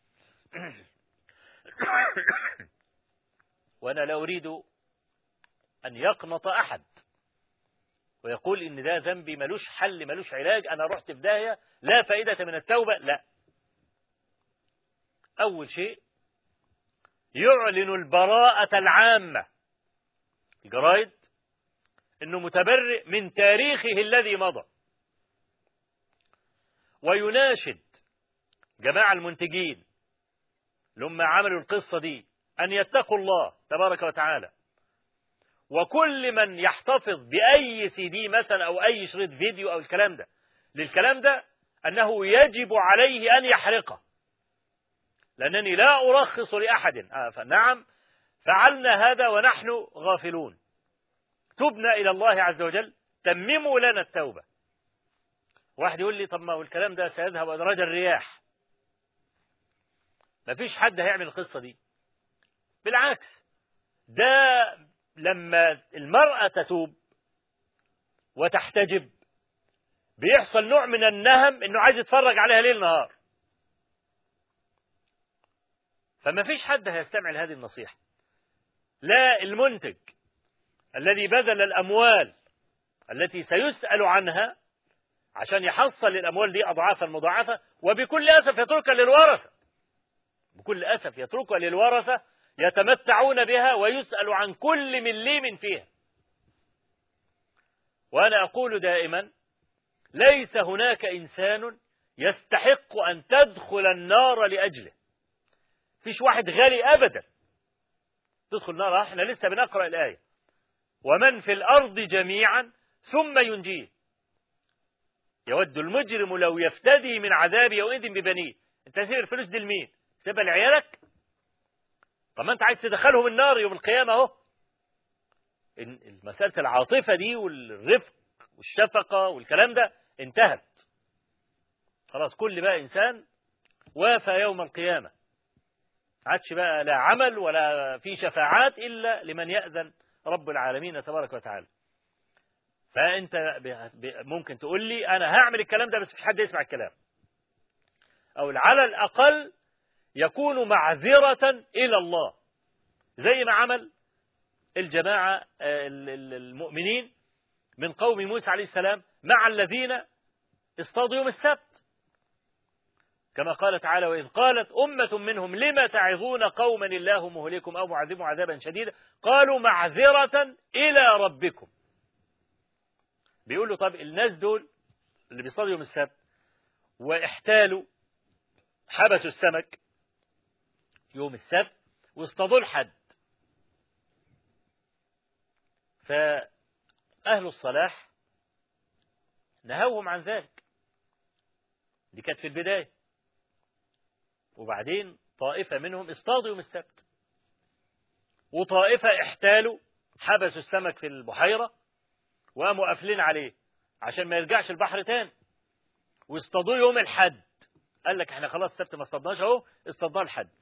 وانا لا اريد ان يقنط احد ويقول ان ده ذنبي ملوش حل ملوش علاج، انا رحت في داهية لا فائدة من التوبة. لا، اول شيء يعلن البراءة العامة، الجرايد، انه متبرئ من تاريخه الذي مضى، ويناشد جماعة المنتجين لما عملوا القصة دي أن يتقوا الله تبارك وتعالى، وكل من يحتفظ بأي CD مثلا أو أي شريط فيديو أو الكلام ده للكلام ده، أنه يجب عليه أن يحرقه، لأنني لا أرخص لأحد. فنعم فعلنا هذا ونحن غافلون، تبنا إلى الله عز وجل، تمموا لنا التوبة. واحد يقول لي طب ما هو الكلام ده سيذهب أدراج الرياح، ما فيش حد هيعمل القصة دي. بالعكس، ده لما المرأة تتوب وتحتجب بيحصل نوع من النهم انه عايز يتفرج عليها ليل نهار. فما فيش حد هيستمع لهذه النصيحة، لا المنتج الذي بذل الأموال التي سيسأل عنها عشان يحصل الأموال دي أضعافا مضاعفة، وبكل أسف يتركها للورثة، بكل أسف يتركها للورثة يتمتعون بها ويسأل عن كل مليم فيها. وأنا أقول دائما ليس هناك إنسان يستحق أن تدخل النار لأجله. فيش واحد غالي أبدا تدخل النار. احنا لسه بنقرأ الآية ومن في الأرض جميعا ثم ينجيه يود المجرم لو يفتدي من عذاب يومئذ ببنيه. انت سيب الفلوس دي لمين؟ سيبها لعيالك؟ طب ما انت عايز تدخلهم النار يوم القيامة اهو. مسألة العاطفة دي والرفق والشفقة والكلام ده انتهت خلاص. كل بقى إنسان وافى يوم القيامة، عادش بقى لا عمل ولا في شفاعات إلا لمن يأذن رب العالمين تبارك وتعالى. فأنت ممكن تقول لي أنا هعمل الكلام ده بس مش حد يسمع الكلام، أو على الأقل يكون معذرة إلى الله زي ما عمل الجماعة المؤمنين من قوم موسى عليه السلام مع الذين اصطادوا يوم السبت، كما قال تعالى وإذ قالت أمة منهم لما تعظون قوما الله مهلكم أو معذبهم عذابا شديدا قالوا معذرة إلى ربكم. بيقولوا طب الناس دول اللي بيصطادوا يوم السبت واحتالوا حبسوا السمك يوم السبت واصطادوا الحد، فأهل الصلاح نهوهم عن ذلك. دي كانت في البداية. وبعدين طائفة منهم اصطادوا يوم السبت، وطائفة احتالوا حبسوا السمك في البحيرة وقاموا قافلين عليه عشان ما يرجعش البحر تاني، واصطادوه يوم الحد. قال لك احنا خلاص السبت ما اصطادناش اهو، اصطادناه الحد.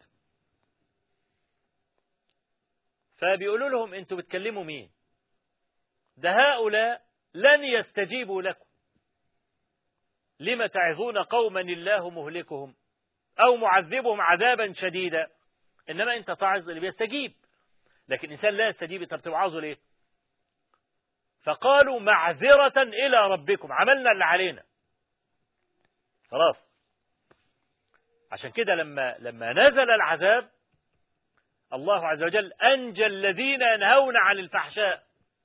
فبيقولوا لهم انتوا بتكلموا مين؟ ده هؤلاء لن يستجيبوا لكم، لما تعظون قوما الله مهلكهم أو معذبهم عذابا شديدا. إنما أنت تعظ اللي بيستجيب، لكن إنسان لا يستجيب أنت بتوعظه ليه؟ فقالوا معذرة إلى ربكم، عملنا اللي علينا خلاص. عشان كده لما نزل العذاب الله عز وجل أنجى الذين ينهون عن الفحشاء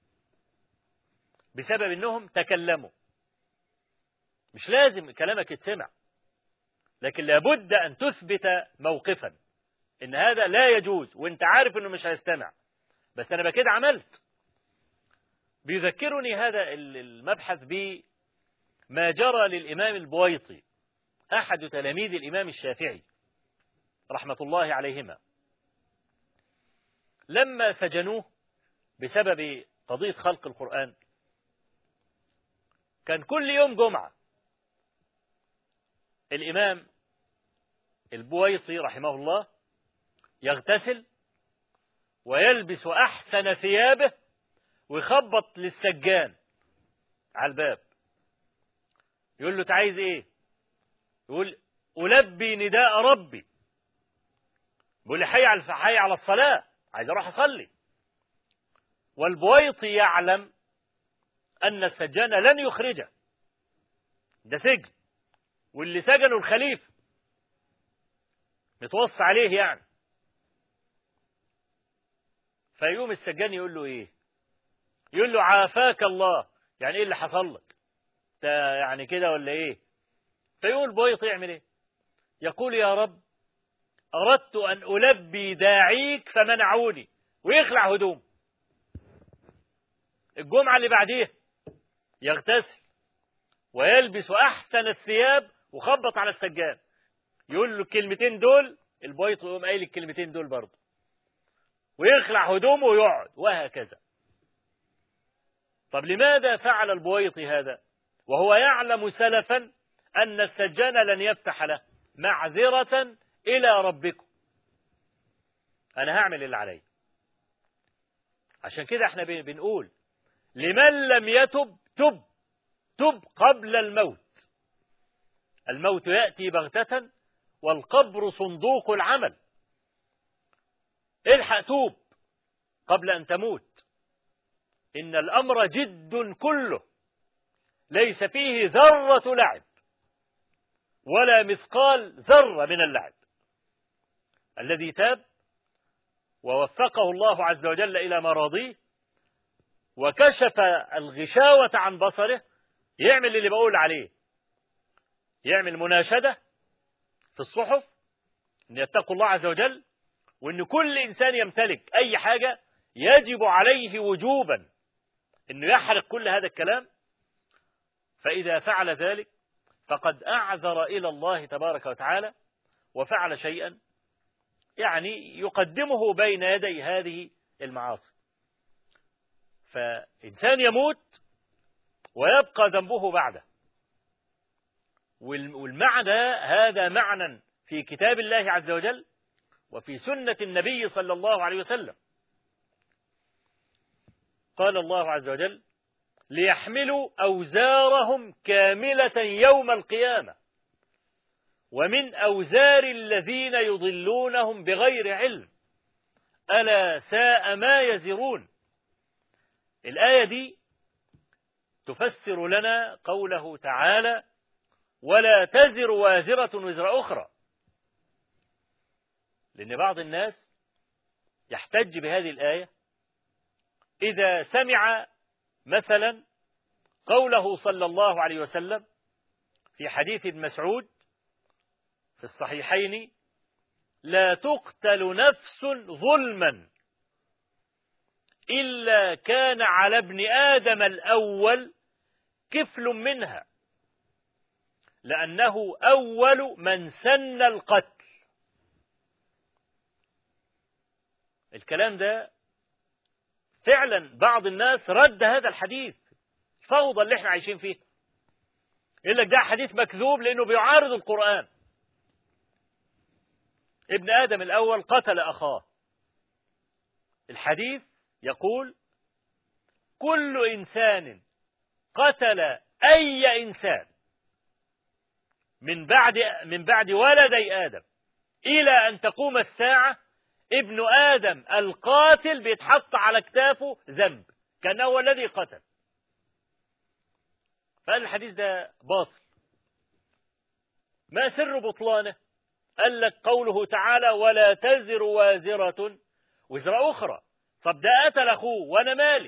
بسبب أنهم تكلموا. مش لازم كلامك يتسمع، لكن لابد أن تثبت موقفا إن هذا لا يجوز، وإنت عارف إنه مش هيستمع، بس أنا بكده عملت. بيذكرني هذا المبحث بما جرى للإمام البويطي أحد تلاميذ الإمام الشافعي رحمة الله عليهما، لما سجنوه بسبب قضية خلق القرآن. كان كل يوم جمعة الإمام البويطي رحمه الله يغتسل ويلبس أحسن ثيابه ويخبط للسجان على الباب، يقول له تعايز ايه؟ يقول ألبي نداء ربي. بيقول لي حي على الصلاة، عايز اروح اصلي. والبويطي يعلم أن السجان لن يخرجه، ده سجن، واللي سجنه الخليفة متوصى عليه يعني. فيقوم السجان يقول له ايه؟ يقول له عافاك الله. يعني ايه اللي حصل لك؟ يعني كده ولا ايه؟ فيقول بويط يعمل ايه؟ يقول يا رب أردت أن ألبي داعيك فمنعوني، ويخلع هدوم. الجمعة اللي بعديها يغتسل ويلبس أحسن الثياب وخبط على السجان، يقول له الكلمتين دول، البويط يقوم قايل الكلمتين دول برضه، ويخلع هدومه ويقعد، وهكذا. طب لماذا فعل البويط هذا وهو يعلم سلفا أن السجان لن يفتح له؟ معذرة إلى ربكم، أنا هعمل اللي علي. عشان كده احنا بنقول لمن لم يتب تب قبل الموت. الموت يأتي بغتة والقبر صندوق العمل. الحق توب قبل أن تموت، إن الأمر جد كله، ليس فيه ذرة لعب ولا مثقال ذرة من اللعب. الذي تاب ووفقه الله عز وجل إلى مراضيه وكشف الغشاوة عن بصره، يعمل اللي بقول عليه، يعمل مناشدة في الصحف أن يتقوا الله عز وجل، وأن كل إنسان يمتلك أي حاجة يجب عليه وجوبا أنه يحرق كل هذا الكلام. فإذا فعل ذلك فقد أعذر إلى الله تبارك وتعالى وفعل شيئا يعني يقدمه بين يدي هذه المعاصي. فإنسان يموت ويبقى ذنبه بعده. والمعنى هذا معنى في كتاب الله عز وجل وفي سنة النبي صلى الله عليه وسلم. قال الله عز وجل: ليحملوا أوزارهم كاملة يوم القيامة ومن أوزار الذين يضلونهم بغير علم ألا ساء ما يزرون. الآية دي تفسر لنا قوله تعالى: ولا تزر وازرة وزر أخرى. لأن بعض الناس يحتج بهذه الآية إذا سمع مثلا قوله صلى الله عليه وسلم في حديث ابن مسعود في الصحيحين: لا تقتل نفس ظلما إلا كان على ابن آدم الأول كفل منها لأنه أول من سن القتل. الكلام ده فعلا بعض الناس رد هذا الحديث، الفوضى اللي احنا عايشين فيه، يقول لك ده حديث مكذوب لأنه بيعارض القرآن. ابن آدم الأول قتل أخاه. الحديث يقول: كل إنسان قتل أي إنسان من بعد ولدي آدم إلى أن تقوم الساعة، ابن آدم القاتل بيتحط على كتافه ذنب كأنه هو الذي قتل. فقال الحديث ده باطل. ما سر بطلانه؟ قال لك قوله تعالى: ولا تزر وازرة وزر أخرى. طب ده قتل أخوه وأنا مالي؟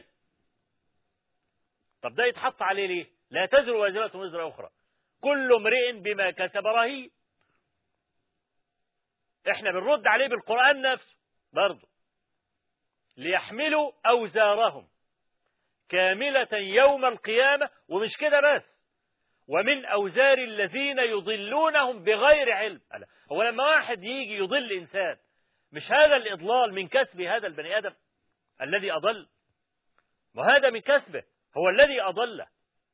طب ده يتحط عليه ليه؟ لا تزر وازرة وزر أخرى، كل امرئ بما كسب رهين. احنا بنرد عليه بالقرآن نفسه برضه: ليحملوا أوزارهم كاملة يوم القيامة. ومش كده بس، ومن أوزار الذين يضلونهم بغير علم. هو لما واحد يجي يضل إنسان، مش هذا الإضلال من كسب هذا البني آدم الذي أضل؟ وهذا من كسبه، هو الذي أضله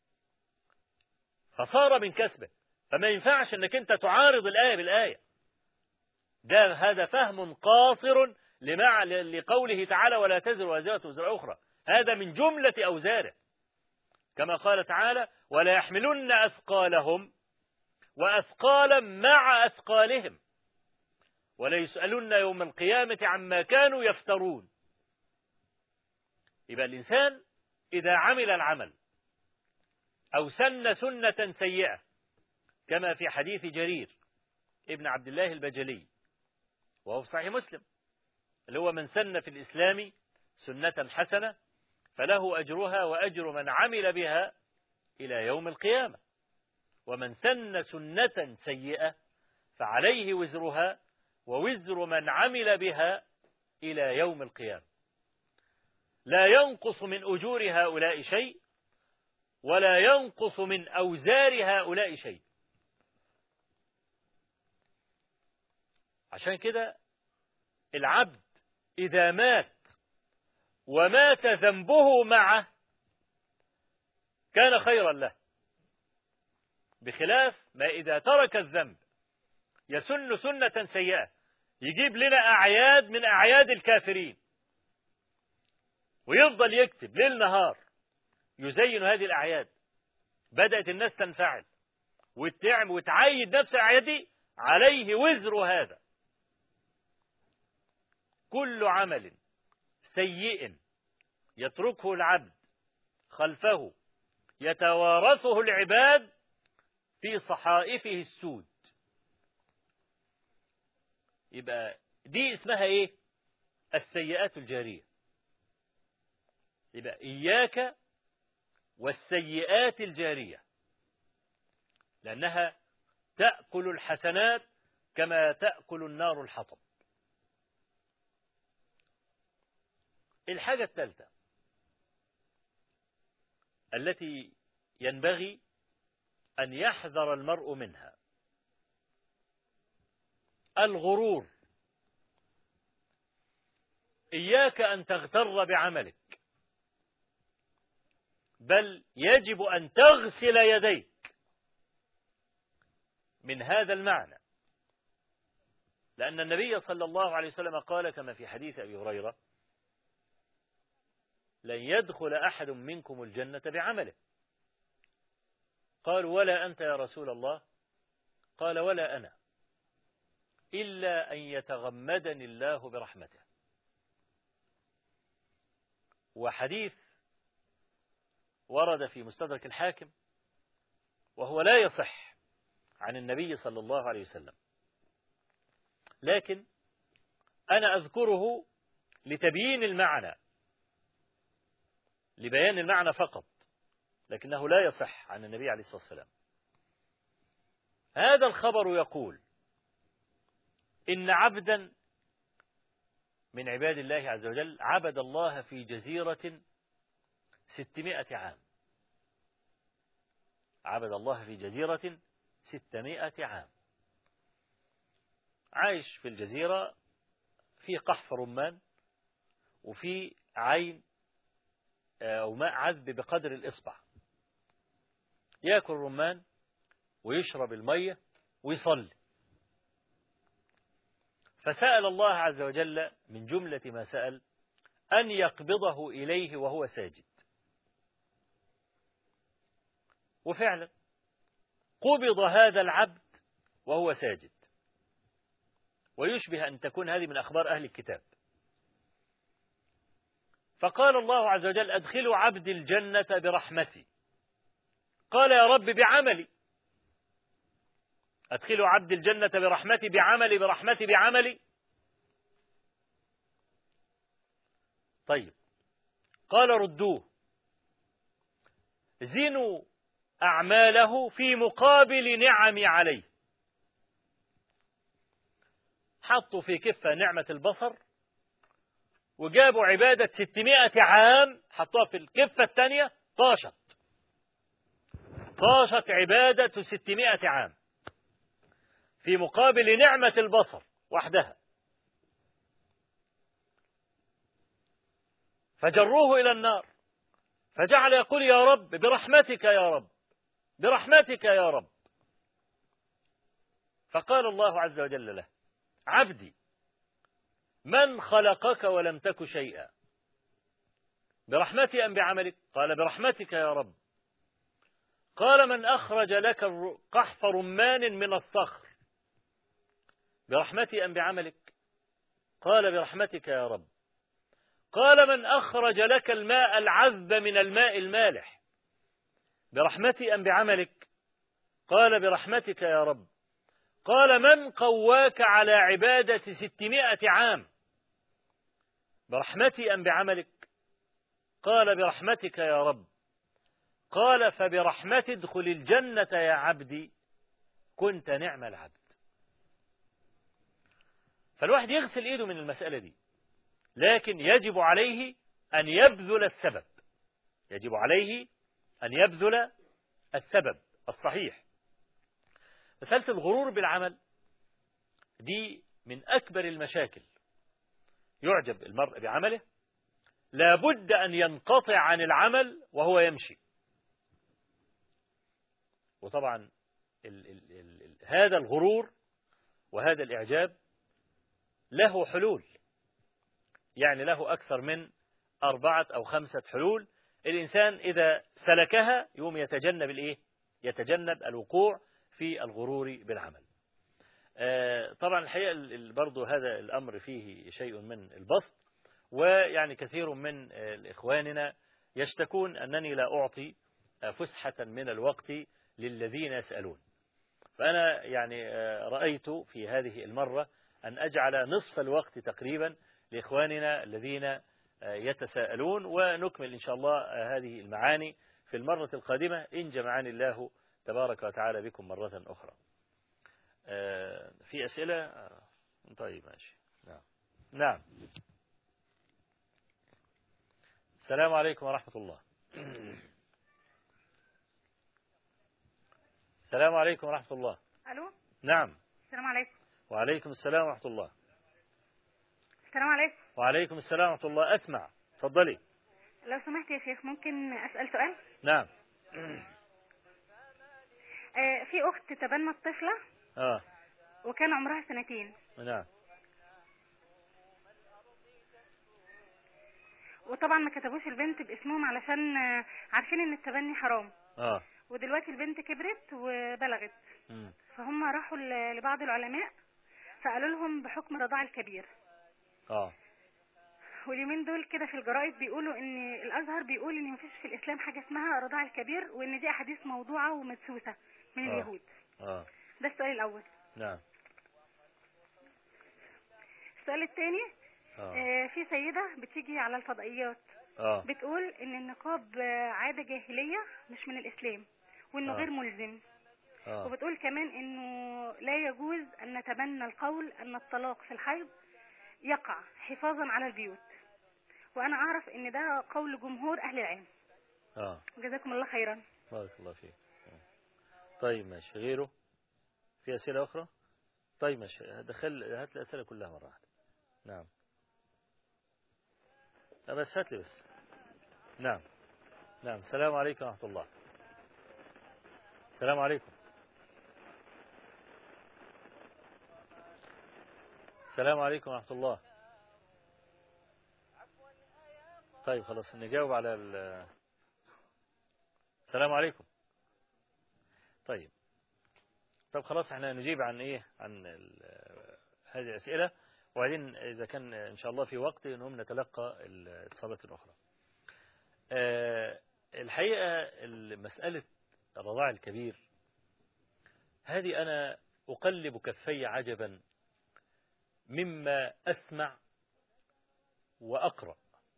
فصار من كسبه. فما ينفعش أنك أنت تعارض الآية بالآية. هذا فهم قاصر لقوله تعالى: ولا تزر وازرة وزر أخرى. هذا من جملة أوزاره، كما قال تعالى: ولا يحملن أثقالهم وأثقالا مع أثقالهم ولا يسألن يوم القيامة عما كانوا يفترون. يبقى الإنسان إذا عمل العمل أو سن سنة سيئة، كما في حديث جرير ابن عبد الله البجلي وهو في صحيح مسلم، اللي هو: من سن في الإسلام سنة حسنة فله أجرها وأجر من عمل بها إلى يوم القيامة، ومن سن سنة سيئة فعليه وزرها ووزر من عمل بها إلى يوم القيامة. لا ينقص من أجور هؤلاء شيء ولا ينقص من أوزار هؤلاء شيء. عشان كده العبد إذا مات ومات ذنبه معه كان خيرا له، بخلاف ما إذا ترك الذنب يسن سنة سيئة، يجيب لنا أعياد من أعياد الكافرين ويفضل يكتب ليل نهار يزين هذه الأعياد. بدأت الناس تنفعل وتعيد نفس الأعياد دي، عليه وزر هذا. كل عمل سيء يتركه العبد خلفه يتوارثه العباد في صحائفه السود. يبقى دي اسمها ايه؟ السيئات الجارية. يبقى إياك والسيئات الجارية، لأنها تأكل الحسنات كما تأكل النار الحطب. الحاجة الثالثة التي ينبغي أن يحذر المرء منها الغرور. إياك أن تغتر بعملك، بل يجب أن تغسل يديك من هذا المعنى، لأن النبي صلى الله عليه وسلم قال كما في حديث أبي هريرة: لن يدخل أحد منكم الجنة بعمله. قالوا: ولا أنت يا رسول الله؟ قال: ولا أنا، إلا أن يتغمدني الله برحمته. وحديث ورد في مستدرك الحاكم وهو لا يصح عن النبي صلى الله عليه وسلم، لكن أنا أذكره لتبيين المعنى، لبيان المعنى فقط، لكنه لا يصح عن النبي عليه الصلاة والسلام. هذا الخبر يقول إن عبدا من عباد الله عز وجل عبد الله في جزيرة 600 عام. عبد الله في جزيرة 600 عام، عايش في الجزيرة في قحف رمان وفي عين أو ماء عذب بقدر الإصبع، يأكل رمان ويشرب المية ويصلي. فسأل الله عز وجل من جملة ما سأل أن يقبضه إليه وهو ساجد، وفعلا قبض هذا العبد وهو ساجد، ويشبه أن تكون هذه من أخبار أهل الكتاب. فقال الله عز وجل: أدخلوا عبدي الجنة برحمتي. قال: يا رب بعملي. أدخلوا عبدي الجنة برحمتي بعملي. طيب، قال: ردوه، زنوا أعماله في مقابل نعمي عليه. حطوا في كفة نعمة البصر، وجابوا عبادة 600 عام حطوها في الكفة الثانية، طاشت عبادة 600 عام في مقابل نعمة البصر وحدها. فجروه إلى النار، فجعل يقول: يا رب برحمتك يا رب، برحمتك يا رب. فقال الله عز وجل له: عبدي، من خلقك ولم تك شيئا؟ برحمتي أم بعملك؟ قال: برحمتك يا رب. قال: من أخرج لك قحف رمان من الصخر؟ برحمتي أم بعملك؟ قال: برحمتك يا رب. قال: من أخرج لك الماء العذب من الماء المالح؟ برحمتي أم بعملك؟ قال: برحمتك يا رب. قال: من قواك على عبادة 600 عام؟ برحمتي أم بعملك؟ قال: برحمتك يا رب. قال: فبرحمتي ادخل الجنة يا عبدي، كنت نعم العبد. فالواحد يغسل إيده من المسألة دي، لكن يجب عليه أن يبذل السبب، يجب عليه أن يبذل السبب الصحيح. مسألة الغرور بالعمل دي من أكبر المشاكل. يعجب المرء بعمله، لابد أن ينقطع عن العمل وهو يمشي. وطبعا هذا الغرور وهذا الإعجاب له حلول، يعني له أكثر من 4 أو 5 حلول. الإنسان إذا سلكها يوم يتجنب الإيه؟ يتجنب الوقوع في الغرور بالعمل. طبعا الحقيقة برضو هذا الأمر فيه شيء من البسط، ويعني كثير من إخواننا يشتكون أنني لا أعطي فسحة من الوقت للذين يسألون. فأنا يعني رأيت في هذه المرة أن أجعل نصف الوقت تقريبا لإخواننا الذين يتساءلون، ونكمل إن شاء الله هذه المعاني في المرة القادمة إن جمعني الله تبارك وتعالى بكم مرة أخرى. في أسئلة؟ طيب ماشي. نعم. السلام عليكم ورحمة الله. السلام عليكم ورحمة الله. ألو. نعم. السلام عليكم. وعليكم السلام ورحمة الله. السلام عليكم. وعليكم السلام ورحمة الله. أسمع، تفضلي. لو سمحت يا شيخ ممكن أسأل سؤال؟ نعم. في أخت تبنت طفلة وكان عمرها 2 سنين. نعم. وطبعا ما كتبوش البنت باسمهم علشان عارفين ان التبني حرام. ودلوقتي البنت كبرت وبلغت. فهم راحوا لبعض العلماء فقالوا لهم بحكم رضاع الكبير. واليومين دول كده في الجرائد بيقولوا ان الازهر بيقول ان مفيش في الاسلام حاجه اسمها رضاع الكبير، وان دي احاديث موضوعه ومدسوسه من اليهود. ده السؤال الاول. نعم. السؤال الثاني، في سيده بتيجي على الفضائيات بتقول ان النقاب عاده جاهليه مش من الاسلام، وانه غير ملزم. وبتقول كمان انه لا يجوز ان نتبنى القول ان الطلاق في الحيض يقع حفاظا على البيوت، وانا اعرف ان ده قول جمهور اهل العلم. جزاكم الله خيرا. بارك الله فيك. طيب ماشي. غيره؟ في اسئله اخرى؟ طيب ماشي. هات الاسئله كلها مره واحده. نعم. بس هات لي بس. نعم. نعم. السلام عليكم ورحمه الله. السلام عليكم. السلام عليكم ورحمة الله. طيب خلاص نجاوب على السلام عليكم. طيب خلاص احنا نجيب عن ايه، عن هذه الأسئلة، وبعدين إذا كان إن شاء الله في وقت إنهم نتلقى الاتصالات الأخرى. الحقيقة مسألة الرضاع الكبير هذه أنا أقلب كفي عجبا مما أسمع وأقرأ.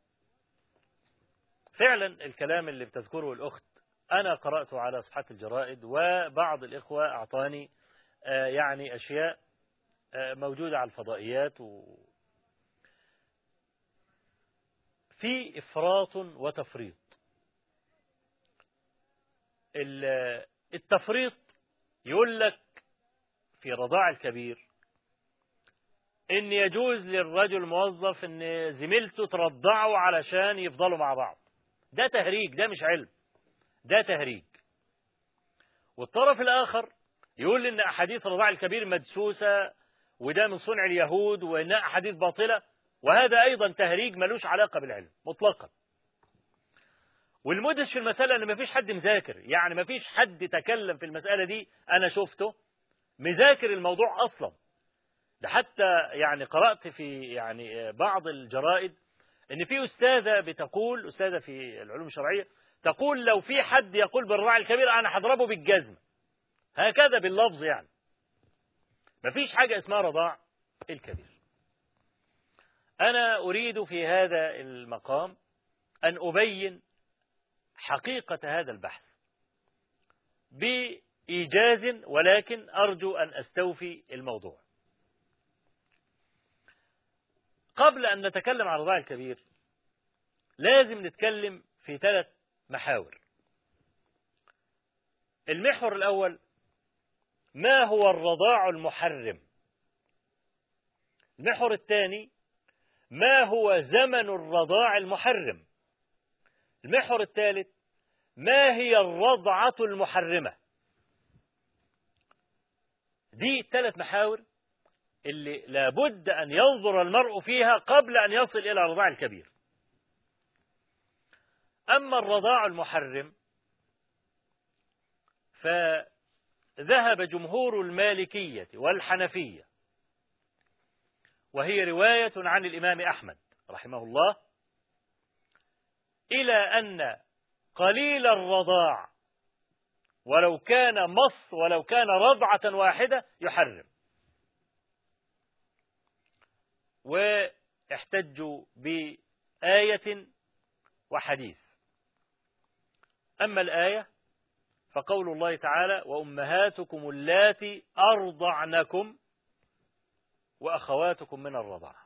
فعلا الكلام اللي بتذكره الأخت أنا قرأته على صفحات الجرائد، وبعض الإخوة أعطاني يعني أشياء موجودة على الفضائيات. في إفراط وتفريط. التفريط يقول لك في رضاع الكبير إن يجوز للرجل الموظف إن زميلته ترضعه علشان يفضلوا مع بعض. ده تهريج، ده مش علم، ده تهريج. والطرف الآخر يقول إن أحاديث رضاع الكبير مدسوسة وده من صنع اليهود وإنها أحاديث باطلة، وهذا أيضا تهريج ملوش علاقة بالعلم مطلقا. والمدهش في المسألة أن مفيش حد مذاكر، يعني مفيش حد تكلم في المسألة دي أنا شفته مذاكر الموضوع أصلا. ده حتى يعني قرأت في يعني بعض الجرائد ان في أستاذة بتقول، أستاذة في العلوم الشرعية، تقول لو في حد يقول بالرضاع الكبير أنا هضربه بالجزمة، هكذا باللفظ. يعني مفيش حاجة اسمها رضاع الكبير. أنا أريد في هذا المقام أن أبين حقيقة هذا البحث بإيجاز، ولكن أرجو أن أستوفي الموضوع. قبل أن نتكلم عن الرضاع الكبير لازم نتكلم في 3 محاور. المحور الأول: ما هو الرضاع المحرم؟ المحور الثاني ما هو زمن الرضاع المحرم. المحور الثالث ما هي الرضعة المحرمة. دي الثلاث محاور اللي لابد أن ينظر المرء فيها قبل أن يصل إلى الرضاع الكبير. أما الرضاع المحرم فذهب جمهور المالكية والحنفية، وهي رواية عن الإمام أحمد رحمه الله، إلى أن قليل الرضاع ولو كان رضعة واحدة يحرم، واحتجوا بآية وحديث. أما الآية فقول الله تعالى: وأمهاتكم اللاتي أرضعنكم وأخواتكم من الرضاعة.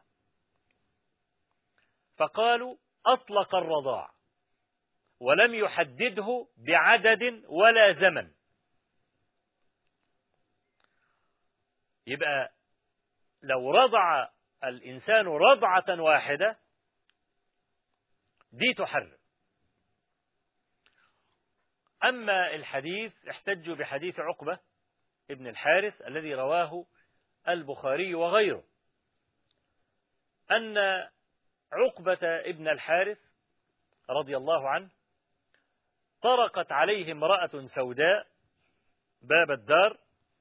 فقالوا أطلق الرضاع ولم يحدده بعدد ولا زمن. يبقى لو رضع الإنسان رضعة واحدة دي تحرم. أما الحديث احتجوا بحديث عقبة ابن الحارث الذي رواه البخاري وغيره، أن عقبة ابن الحارث رضي الله عنه طرقت عليه امرأة سوداء باب الدار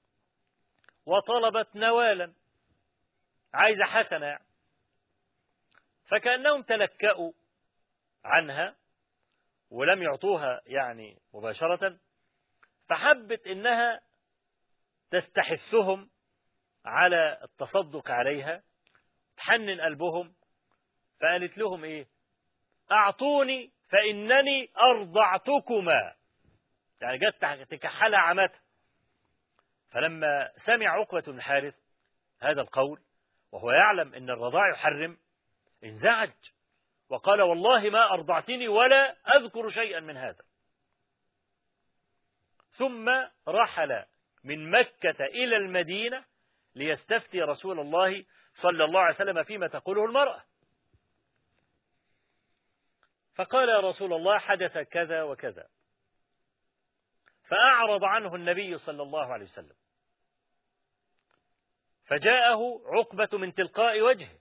وطلبت نوالا، عايزة حسنة، فكأنهم تلكأوا عنها ولم يعطوها يعني مباشرة، فحبت إنها تستحثهم على التصدق عليها، تحنن قلبهم، فقالت لهم إيه؟ أعطوني فإنني أرضعتكما، يعني جت تكحلها عمتها. فلما سمع عقبة بن الحارث هذا القول وهو يعلم أن الرضاع يحرم انزعج وقال: والله ما أرضعتني ولا أذكر شيئا من هذا. ثم رحل من مكة إلى المدينة ليستفتي رسول الله صلى الله عليه وسلم فيما تقوله المرأة. فقال: يا رسول الله حدث كذا وكذا. فأعرض عنه النبي صلى الله عليه وسلم، فجاءه عقبة من تلقاء وجهه،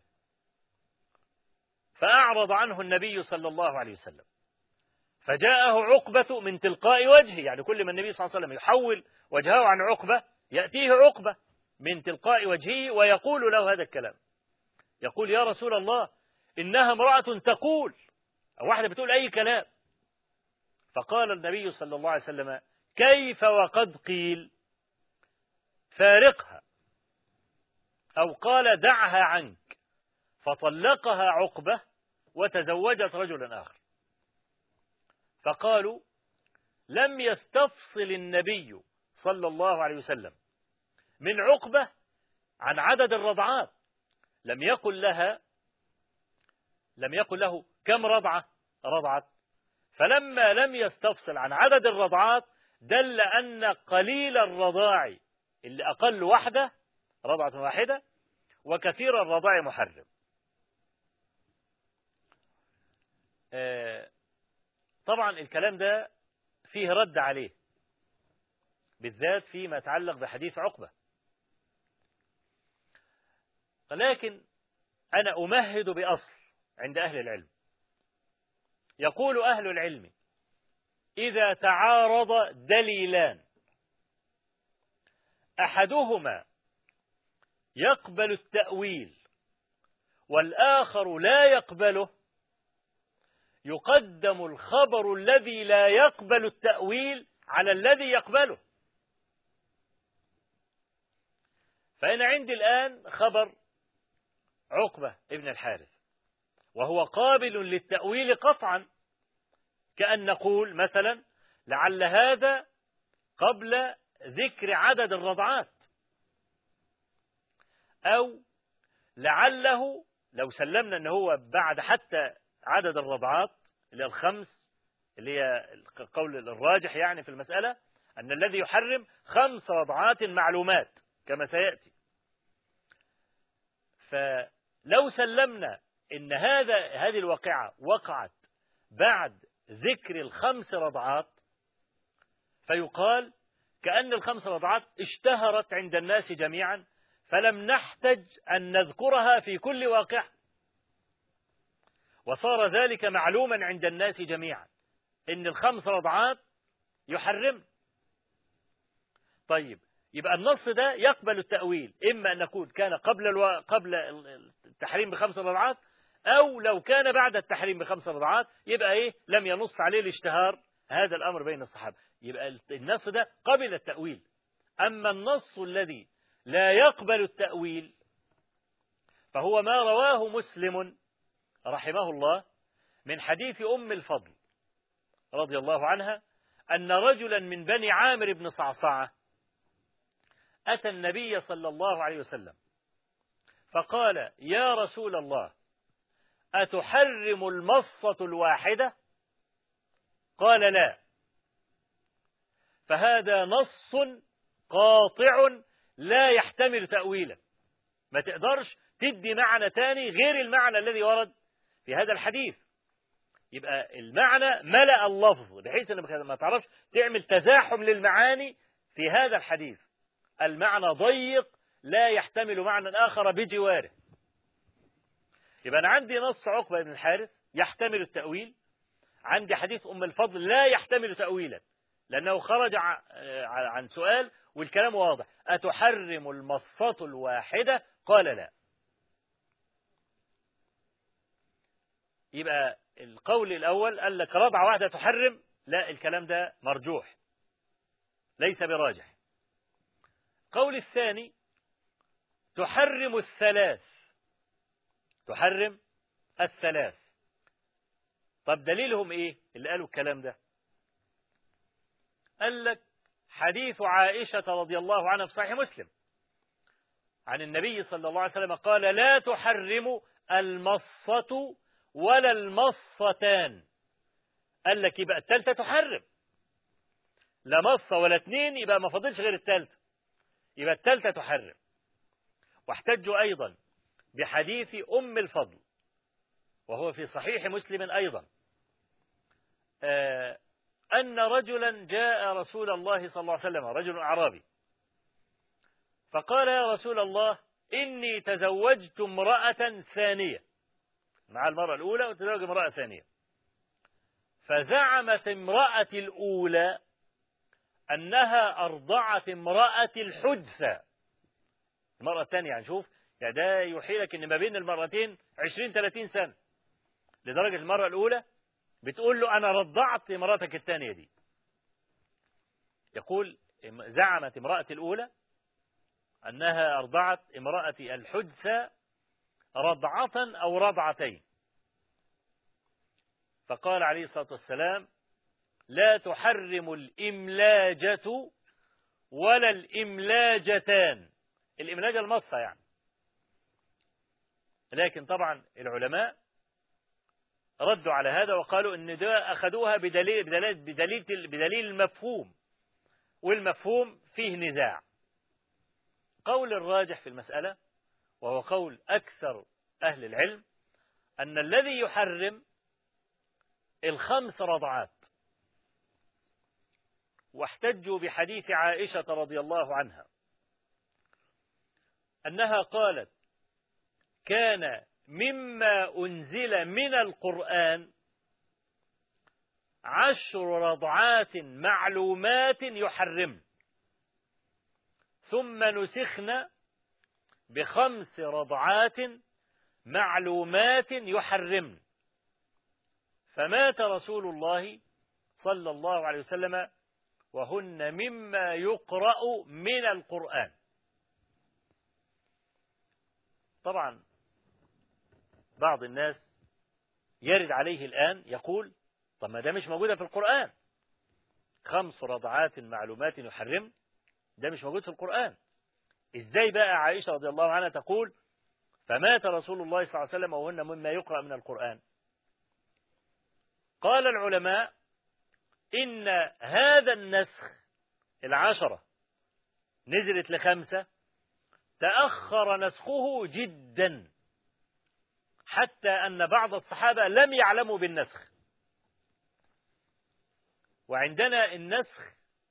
فأعرض عنه النبي صلى الله عليه وسلم، فجاءه عقبة من تلقاء وجهه، يعني كل ما النبي صلى الله عليه وسلم يحول وجهه عن عقبة يأتيه عقبة من تلقاء وجهه ويقول له هذا الكلام، يقول: يا رسول الله إنها امرأة تقول، أو واحدة بتقول أي كلام. فقال النبي صلى الله عليه وسلم: كيف وقد قيل؟ فارقها، أو قال دعها عنك. فطلقها عقبة وتزوجت رجلا آخر. فقالوا: لم يستفصل النبي صلى الله عليه وسلم من عقبة عن عدد الرضعات، لم يقل له كم رضعة رضعت. فلما لم يستفصل عن عدد الرضعات دل أن قليل الرضاع اللي أقل واحدة رضعة واحدة وكثير الرضاع محرم. طبعا الكلام ده فيه رد عليه، بالذات فيما يتعلق بحديث عقبة، لكن أنا أمهد بأصل عند أهل العلم. يقول أهل العلم: إذا تعارض دليلان أحدهما يقبل التأويل والآخر لا يقبله، يقدم الخبر الذي لا يقبل التأويل على الذي يقبله. فأنا عندي الآن خبر عقبة ابن الحارث وهو قابل للتأويل قطعا، كأن نقول مثلا: لعل هذا قبل ذكر عدد الرضعات، أو لعله لو سلمنا أنه هو بعد حتى عدد الرضعات اللي هي الخمس، اللي هي القول الراجح يعني في المسألة أن الذي يحرم 5 رضعات معلومات كما سيأتي. فلو سلمنا إن هذه الواقعة وقعت بعد ذكر ال5 رضعات، فيقال كأن ال5 رضعات اشتهرت عند الناس جميعا، فلم نحتج أن نذكرها في كل واقع، وصار ذلك معلوما عند الناس جميعا إن ال5 رضعات يحرم. طيب، يبقى النص ده يقبل التأويل، إما أن نقول كان قبل التحريم ب5 رضعات، أو لو كان بعد التحريم ب5 رضعات يبقى إيه؟ لم ينص عليه الاشتهار هذا الأمر بين الصحابة، يبقى النص ده قبل التأويل. أما النص الذي لا يقبل التأويل فهو ما رواه مسلم رحمه الله من حديث أم الفضل رضي الله عنها أن رجلا من بني عامر بن صعصعة أتى النبي صلى الله عليه وسلم فقال: يا رسول الله، أتحرم المصة الواحدة؟ قال: لا. فهذا نص قاطع لا يحتمل تأويلا، ما تقدرش تدي معنى تاني غير المعنى الذي ورد في هذا الحديث. يبقى المعنى ملأ اللفظ بحيث أنك ما تعرفش تعمل تزاحم للمعاني في هذا الحديث. المعنى ضيق لا يحتمل معنى آخر بجواره. يبقى أنا عندي نص عقبة بن الحارث يحتمل التأويل، عندي حديث أم الفضل لا يحتمل تأويلا لأنه خرج عن سؤال والكلام واضح: أتحرم المصة الواحدة؟ قال: لا. يبقى القول الأول قال لك رضعة واحدة تحرم، لا، الكلام ده مرجوح ليس براجح. قول الثاني تحرم الثلاث، تحرم الثلاث. طب دليلهم ايه اللي قالوا الكلام ده؟ قال لك حديث عائشة رضي الله عنها في صحيح مسلم عن النبي صلى الله عليه وسلم قال: لا تحرم المصة ولا المصتان. قال لك يبقى الثالثة تحرم، لا مصة ولا اثنين، يبقى ما فضلش غير الثالثة، يبقى الثالثة تحرم. واحتجوا أيضا بحديث أم الفضل وهو في صحيح مسلم أيضا أن رجلا جاء رسول الله صلى الله عليه وسلم، رجل أعرابي، فقال: يا رسول الله، إني تزوجت امرأة ثانية، مع المرأة الأولى وتزوج امرأة ثانية. فزعمت امرأة الأولى أنها أرضعت امرأة الحدثة، المرأة الثانية. يعني شوف، يعني ده يوحي لك أن ما بين المرأتين 20-30 سنة، لدرجة المرأة الأولى بتقول له: أنا رضعت امرأتك الثانية دي. يقول: زعمت امرأة الأولى أنها أرضعت امرأة الحدثة رضعة أو رضعتين. فقال عليه الصلاة والسلام: لا تحرم الإملاجة ولا الإملاجتان. الإملاجة المصة يعني. لكن طبعا العلماء ردوا على هذا وقالوا إن ده أخذوها بدليل المفهوم، والمفهوم فيه نزاع. قول الراجح في المسألة وهو قول أكثر أهل العلم أن الذي يحرم 5 رضعات. واحتجوا بحديث عائشة رضي الله عنها أنها قالت: كان مما أنزل من القرآن 10 رضعات معلومات يحرم، ثم نسخن ب5 رضعات معلومات يحرم، فمات رسول الله صلى الله عليه وسلم وهن مما يقرأ من القرآن. طبعا بعض الناس يرد عليه الآن يقول: طب ما ده مش موجودة في القرآن، 5 رضعات معلومات يحرم، ده مش موجود في القرآن، إزاي بقى عائشة رضي الله عنها تقول فمات رسول الله صلى الله عليه وسلم وهن مما يقرأ من القرآن؟ قال العلماء: إن هذا النسخ 10 نزلت ل5 تأخر نسخه جدا، حتى أن بعض الصحابة لم يعلموا بالنسخ. وعندنا النسخ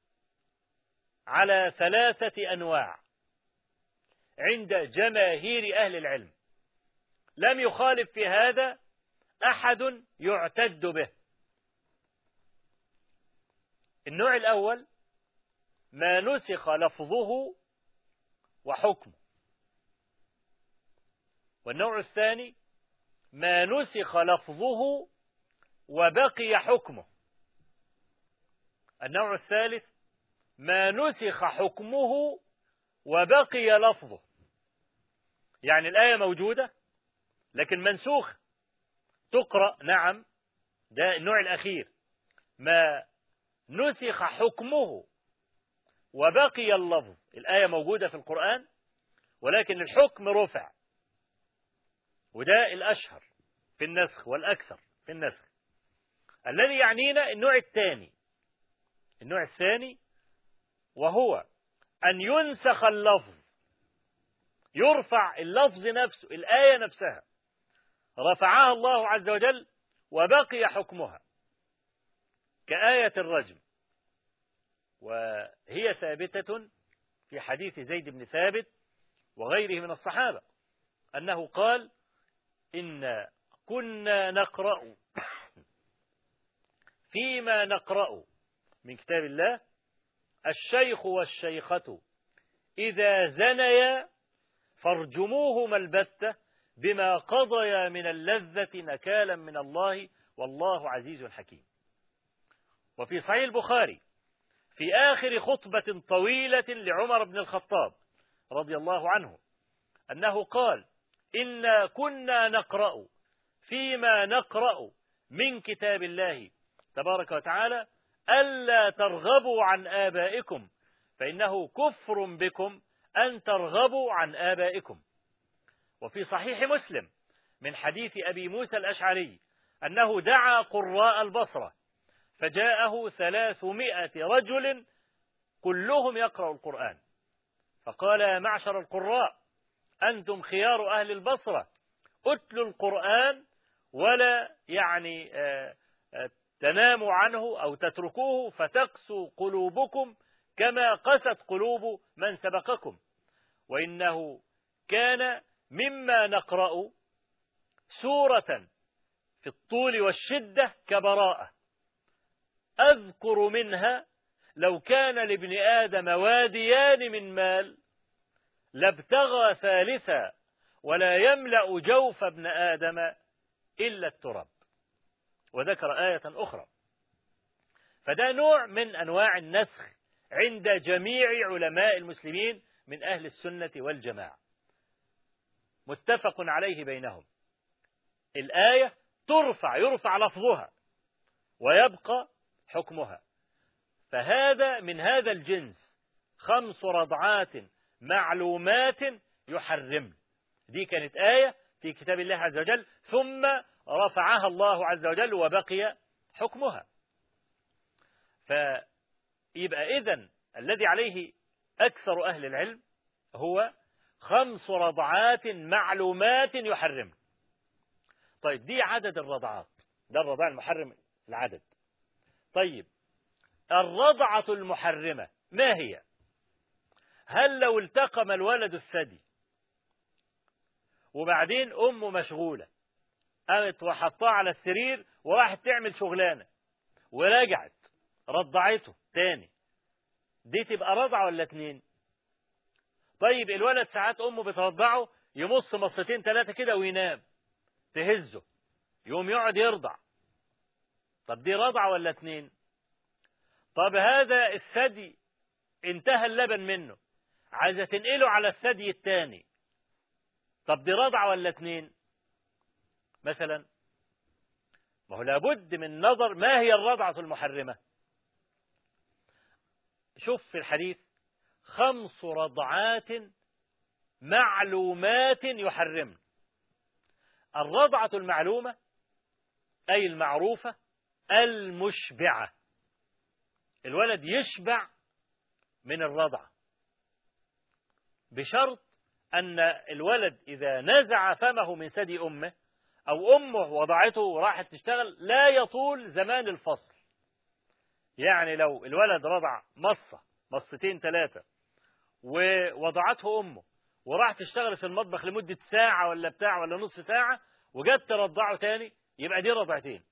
على 3 أنواع عند جماهير أهل العلم، لم يخالف في هذا أحد يعتد به. النوع الأول ما نسخ لفظه وحكمه، والنوع الثاني ما نسخ لفظه وبقي حكمه، النوع الثالث ما نسخ حكمه وبقي لفظه. يعني الآية موجودة لكن منسوخ تقرأ، نعم، ده النوع الأخير. ما نسخ حكمه وبقي اللفظ، الآية موجودة في القرآن ولكن الحكم رفع، وده الأشهر في النسخ والأكثر في النسخ. الذي يعنينا النوع الثاني، النوع الثاني وهو أن ينسخ اللفظ، يرفع اللفظ نفسه، الآية نفسها رفعها الله عز وجل وبقي حكمها، كآية الرجم، وهي ثابتة في حديث زيد بن ثابت وغيره من الصحابة أنه قال: إن كنا نقرأ فيما نقرأ من كتاب الله الشيخ والشيخة إذا زنيا فارجموهما البتة بما قضيا من اللذة نكالا من الله والله عزيز حكيم. وفي صحيح البخاري في آخر خطبة طويلة لعمر بن الخطاب رضي الله عنه أنه قال: إنا كنا نقرأ فيما نقرأ من كتاب الله تبارك وتعالى ألا ترغبوا عن آبائكم فإنه كفر بكم أن ترغبوا عن آبائكم. وفي صحيح مسلم من حديث أبي موسى الأشعري أنه دعا قراء البصرة فجاءه 300 رجل كلهم يقرأ القرآن، فقال: يا معشر القراء أنتم خيار أهل البصرة، أتلوا القرآن ولا تناموا عنه أو تتركوه فتقسو قلوبكم كما قست قلوب من سبقكم، وإنه كان مما نقرأ سورة في الطول والشدة كبراءة، أذكر منها لو كان لابن آدم واديان من مال لابتغى ثالثا ولا يملأ جوف ابن آدم إلا التراب. وذكر آية أخرى. فده نوع من أنواع النسخ عند جميع علماء المسلمين من أهل السنة والجماعة، متفق عليه بينهم. الآية يرفع لفظها ويبقى حكمها. فهذا من هذا الجنس 5 رضعات معلومات يحرمن. دي كانت آية في كتاب الله عز وجل ثم رفعها الله عز وجل وبقي حكمها. فيبقى إذن الذي عليه أكثر أهل العلم هو 5 رضعات معلومات يحرمن. طيب دي عدد الرضعات، ده الرضاع المحرم العدد. طيب الرضعة المحرمة ما هي؟ هل لو التقم الولد الثدي وبعدين أمه مشغولة قامت وحطاه على السرير وراحت تعمل شغلانة ورجعت رضعته تاني، دي تبقى رضعة ولا 2؟ طيب الولد ساعات أمه بترضعه يمص مصتين 3 كده وينام، تهزه يوم يقعد يرضع، طب دي رضعة ولا 2؟ طب هذا الثدي انتهى اللبن منه، عايزة تنقله على الثدي الثاني، طب دي رضعة ولا 2 مثلا؟ ما هو لابد من نظر ما هي الرضعة المحرمة. شوف في الحديث 5 رضعات معلومات يحرمن. الرضعة المعلومة أي المعروفة المشبعة، الولد يشبع من الرضعة بشرط أن الولد إذا نزع فمه من ثدي أمه أو أمه وضعته وراحت تشتغل لا يطول زمان الفصل. يعني لو الولد رضع مصتين 3 ووضعته أمه وراح تشتغل في المطبخ لمدة ساعة ولا نصف ساعة وجت ترضعه تاني، يبقى دي رضعتين.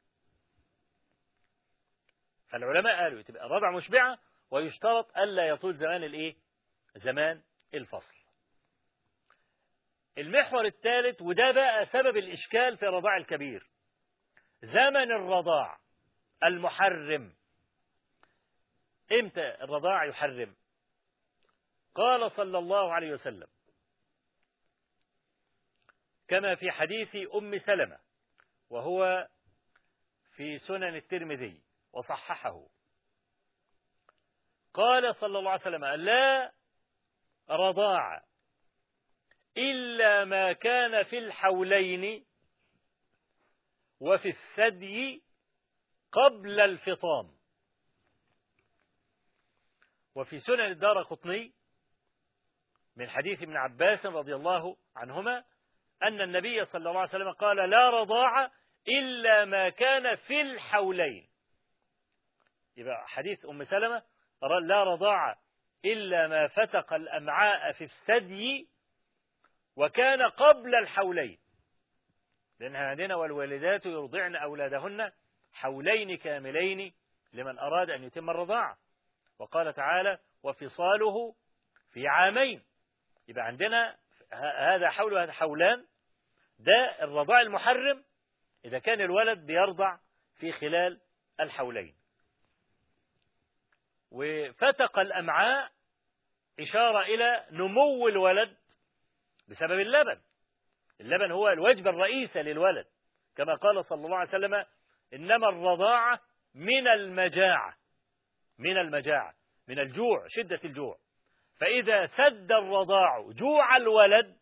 فالعلماء قالوا تبقى الرضع مشبعة، ويشترط ألا يطول زمان الفصل. المحور الثالث، وده بقى سبب الإشكال في الرضاع الكبير، زمن الرضاع المحرم. إمتى الرضاع يحرم؟ قال صلى الله عليه وسلم كما في حديث أم سلمة وهو في سنن الترمذي وصححه، قال صلى الله عليه وسلم: لا رضاع إلا ما كان في الحولين وفي الثدي قبل الفطام. وفي سنن الدارقطني من حديث ابن عباس رضي الله عنهما أن النبي صلى الله عليه وسلم قال: لا رضاع إلا ما كان في الحولين. يبقى حديث أم سلمة لا رضاع إلا ما فتق الأمعاء في الثدي وكان قبل الحولين، لأن عندنا والوالدات يرضعن أولادهن حولين كاملين لمن أراد أن يتم الرضاعة، وقال تعالى: وفصاله في عامين. يبقى عندنا هذا حول وهذا حولان. ده الرضاع المحرم إذا كان الولد بيرضع في خلال الحولين. وفتق الأمعاء إشارة إلى نمو الولد بسبب اللبن. اللبن هو الوجبة الرئيسة للولد، كما قال صلى الله عليه وسلم: إنما الرضاعة من المجاعة، من الجوع، شدة الجوع. فإذا سد الرضاع جوع الولد،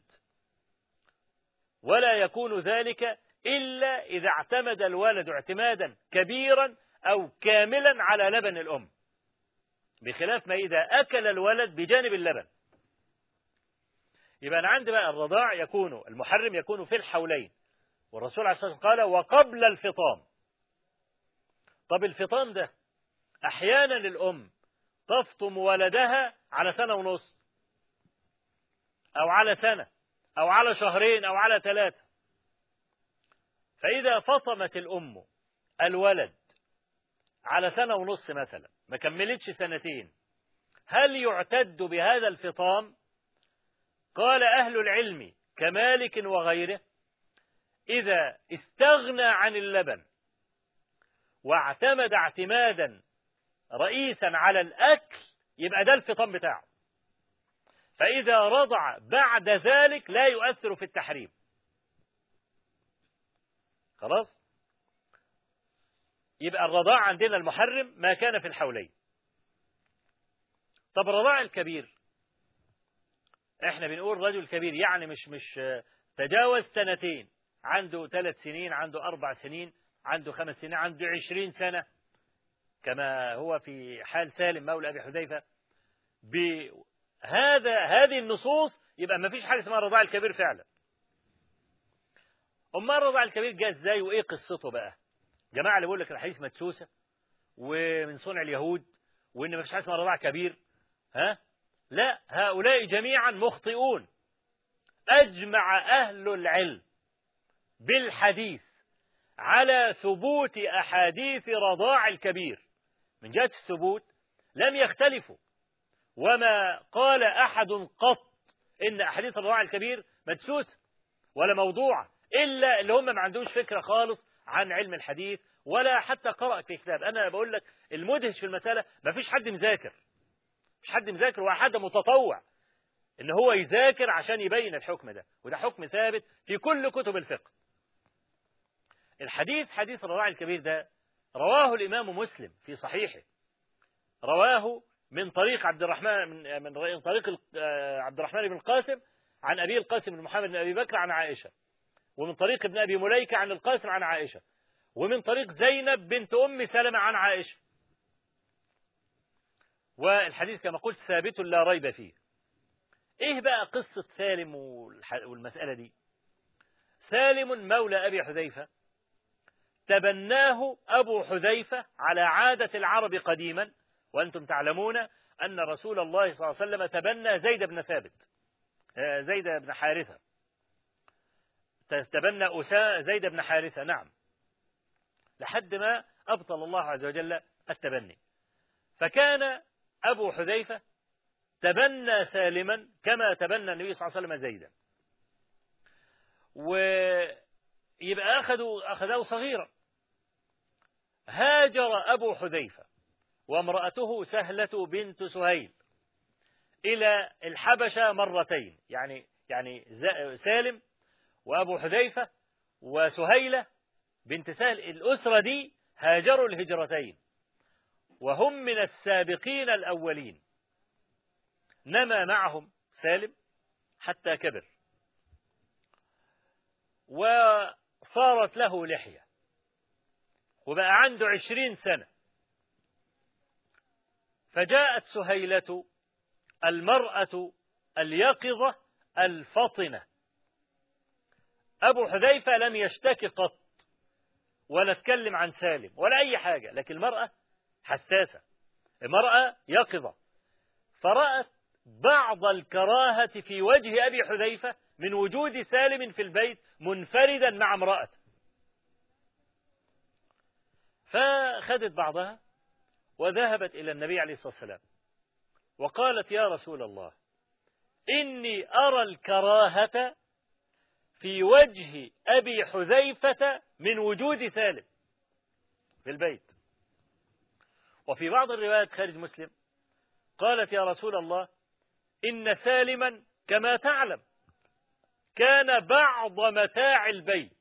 ولا يكون ذلك إلا إذا اعتمد الولد اعتمادا كبيرا أو كاملا على لبن الأم، بخلاف ما إذا أكل الولد بجانب اللبن. يبقى أنا عندي بقى الرضاع المحرم يكون في الحولين، والرسول عليه الصلاة والسلام قال: وقبل الفطام. طب الفطام ده أحيانا الأم تفطم ولدها على 1.5 سنة أو على 1 سنة أو على 2 شهور أو على 3. فإذا فطمت الأم الولد على 1.5 سنة مثلا، ما كملتش 2 سنين، هل يعتد بهذا الفطام؟ قال أهل العلم كمالك وغيره: إذا استغنى عن اللبن واعتمد اعتمادا رئيسا على الأكل يبقى ده الفطام بتاعه. فإذا رضع بعد ذلك لا يؤثر في التحريم. خلاص؟ يبقى الرضاع عندنا المحرم ما كان في الحولين. طب الرضاع الكبير، احنا بنقول رجل كبير يعني مش تجاوز 2 سنين، عنده 3 سنين، عنده 4 سنين، عنده 5 سنين، عنده 20 سنة، كما هو في حال سالم مولى أبي حذيفة. هذه النصوص يبقى ما فيش حاجة اسمها الرضاع الكبير فعلا. أما الرضاع الكبير جاء ازاي وإيه قصته بقى؟ جماعة اللي بيقول لك الحديث مدسوسة ومن صنع اليهود وإن ما فيش حاجة اسمها رضاع كبير، لا، هؤلاء جميعا مخطئون. أجمع أهل العلم بالحديث على ثبوت أحاديث رضاع الكبير. من جهة الثبوت لم يختلفوا، وما قال أحد قط إن أحاديث الرضاع الكبير مدسوسة ولا موضوعة، إلا اللي هم ما عندوش فكرة خالص عن علم الحديث ولا حتى قرأ في كتاب. أنا بقول لك المدهش في المسألة ما فيش حد مذاكر، مش حد مذاكر وحد متطوع إن هو يذاكر عشان يبين الحكم ده، وده حكم ثابت في كل كتب الفقه. الحديث حديث الرضاع الكبير ده رواه الإمام مسلم في صحيحه، رواه من طريق عبد الرحمن بن القاسم عن أبي القاسم بن محمد بن أبي بكر عن عائشة، ومن طريق ابن أبي مليكة عن القاسم عن عائشة، ومن طريق زينب بنت أم سلمة عن عائشة. والحديث كما قلت ثابت لا ريب فيه. إيه بقى قصة سالم والمسألة دي؟ سالم مولى أبي حذيفة تبناه أبو حذيفة على عادة العرب قديما، وأنتم تعلمون أن رسول الله صلى الله عليه وسلم تبنى زيد بن ثابت، زيد بن حارثة، تبنى زيد بن حارثة، نعم، لحد ما أبطل الله عز وجل التبني. فكان أبو حذيفة تبنى سالما كما تبنى النبي صلى الله عليه وسلم زيدا، ويبقى أخذه صغيرا. هاجر أبو حذيفة وامرأته سهلة بنت سهيل إلى الحبشة مرتين، يعني سالم وأبو حذيفة وسهيلة بنت سهل، الأسرة دي هاجروا الهجرتين، وهم من السابقين الأولين. نما معهم سالم حتى كبر، وصارت له لحية، وبقى عنده 20 سنة. فجاءت سهيلة المرأة اليقظة الفطنة. أبو حذيفة لم يشتكي قط ولا اتكلم عن سالم ولا أي حاجة، لكن المرأة حساسة، المرأة يقظة، فرأت بعض الكراهة في وجه أبي حذيفة من وجود سالم في البيت منفردا مع امرأته، فخدت بعضها وذهبت إلى النبي عليه الصلاة والسلام وقالت: يا رسول الله، إني أرى الكراهة في وجه أبي حذيفة من وجود سالم في البيت. وفي بعض الروايات خارج مسلم قالت: يا رسول الله، إن سالما كما تعلم كان بعض متاع البيت.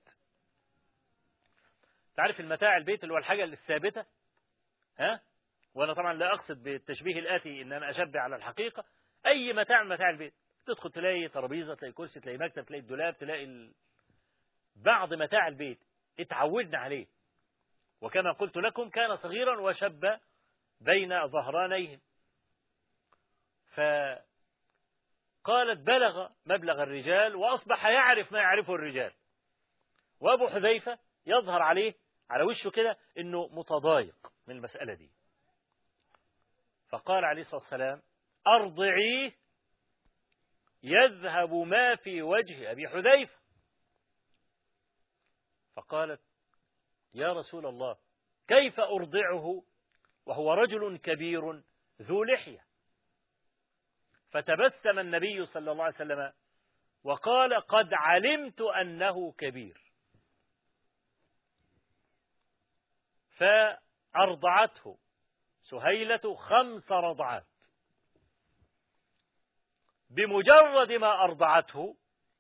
تعرف المتاع البيت اللي هو الحاجة الثابتة، ها؟ وأنا طبعا لا أقصد بالتشبيه الآتي إن أنا أشبه على الحقيقة، أي متاع من متاع البيت، تدخل تلاقي ترابيزة، تلاقي كرسي، تلاقي مكتب، تلاقي الدولاب، تلاقي بعض متاع البيت اتعودنا عليه. وكما قلت لكم كان صغيرا وشب بين ظهرانيهم. فقالت: بلغ مبلغ الرجال وأصبح يعرف ما يعرفه الرجال. وأبو حذيفة يظهر عليه على وشه كده إنه متضايق من المسألة دي. فقال عليه الصلاة والسلام: أرضعيه يذهب ما في وجه أبي حذيفة. فقالت: يا رسول الله، كيف أرضعه وهو رجل كبير ذو لحية؟ فتبسم النبي صلى الله عليه وسلم وقال: قد علمت أنه كبير. فأرضعته سهيلة 5 رضعات. بمجرد ما أرضعته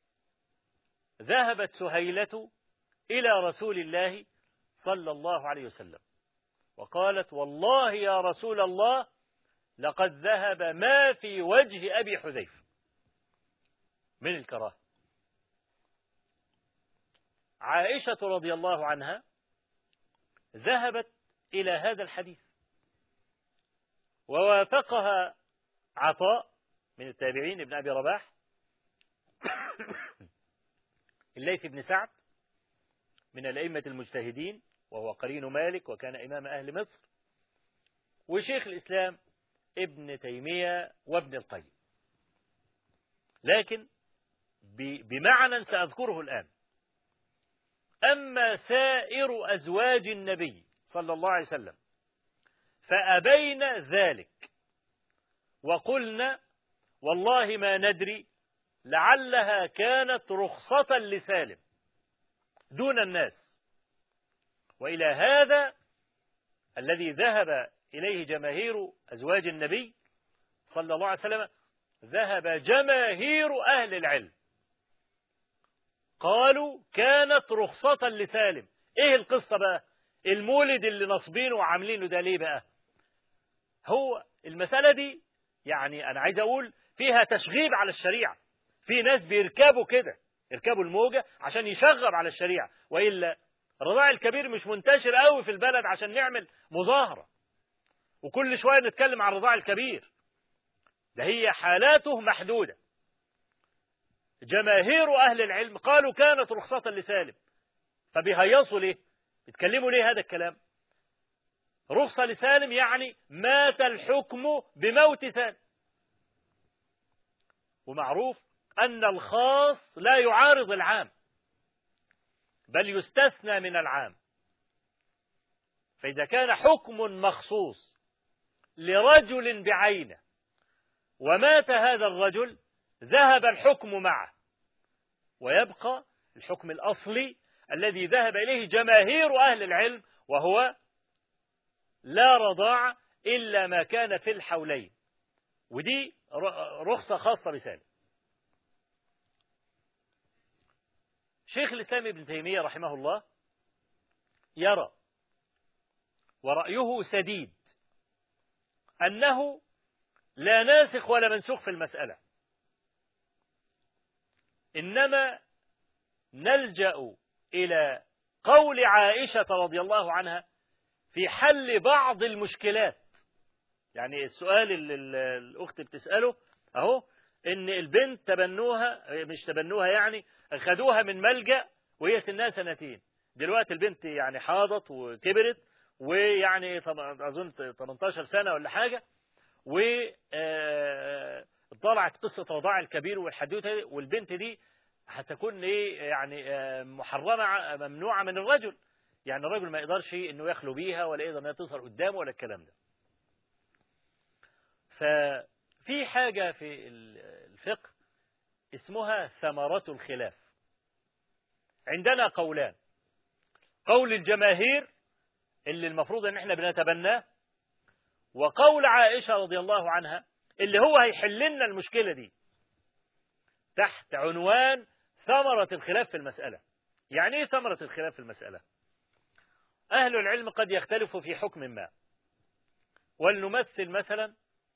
ذهبت سهيلة إلى رسول الله صلى الله عليه وسلم وقالت: والله يا رسول الله، لقد ذهب ما في وجه أبي حذيفة من الكراهة. عائشة رضي الله عنها ذهبت إلى هذا الحديث، ووافقها عطاء من التابعين ابن أبي رباح، الليث بن سعد من الأئمة المجتهدين وهو قرين مالك وكان إمام أهل مصر، وشيخ الإسلام ابن تيمية وابن القيم. لكن بمعنى سأذكره الآن. أما سائر أزواج النبي صلى الله عليه وسلم فأبين ذلك وقلنا: والله ما ندري، لعلها كانت رخصة لسالم دون الناس. وإلى هذا الذي ذهب إليه جماهير أزواج النبي صلى الله عليه وسلم، ذهب جماهير أهل العلم، قالوا كانت رخصة لسالم. إيه القصة بقى؟ المولد اللي نصبينه وعاملينه ده ليه بقى؟ هو المسألة دي يعني أنا عايز أقول فيها تشغيب على الشريعة. في ناس بيركبوا كده، يركبوا الموجة عشان يشغب على الشريعة، وإلا الرضاع الكبير مش منتشر قوي في البلد عشان نعمل مظاهرة وكل شوية نتكلم عن الرضاع الكبير. ده هي حالاته محدودة، جماهير أهل العلم قالوا كانت رخصة لسالم، فبيهيصوا ليه؟ بيتكلموا ليه هذا الكلام؟ رخصة لسالم يعني مات الحكم بموت سالم، ومعروف أن الخاص لا يعارض العام بل يستثنى من العام. فإذا كان حكم مخصوص لرجل بعينه ومات هذا الرجل ذهب الحكم معه، ويبقى الحكم الأصلي الذي ذهب إليه جماهير أهل العلم، وهو لا رضاع إلا ما كان في الحولين، ودي رخصة خاصة بسالم. شيخ الإسلام ابن تيمية رحمه الله يرى، ورأيه سديد، أنه لا ناسخ ولا منسوخ في المسألة، إنما نلجأ إلى قول عائشة رضي الله عنها في حل بعض المشكلات. يعني السؤال اللي الأخت بتسأله أهو، إن البنت تبنوها، مش تبنوها يعني خدوها من ملجأ وهي سنها 2 سنين، دلوقتي البنت يعني حاضت وكبرت ويعني أظن 18 سنة ولا حاجة، وطلعت قصة رضاع الكبير والحدوثة، والبنت دي هتكون ايه يعني محرمة ممنوعة من الرجل، يعني الرجل ما يقدرش انه يخلو بيها ولا يقدر انها تظهر قدامه ولا الكلام ده. ففي حاجة في الفقه اسمها ثمرة الخلاف. عندنا قولان، قول الجماهير اللي المفروض ان احنا بنتبناه، وقول عائشة رضي الله عنها اللي هو هيحل لنا المشكلة دي تحت عنوان ثمرة الخلاف في المسألة. يعني ايه ثمرة الخلاف في المسألة؟ أهل العلم قد يختلفوا في حكم ما، ولنمثل مثلا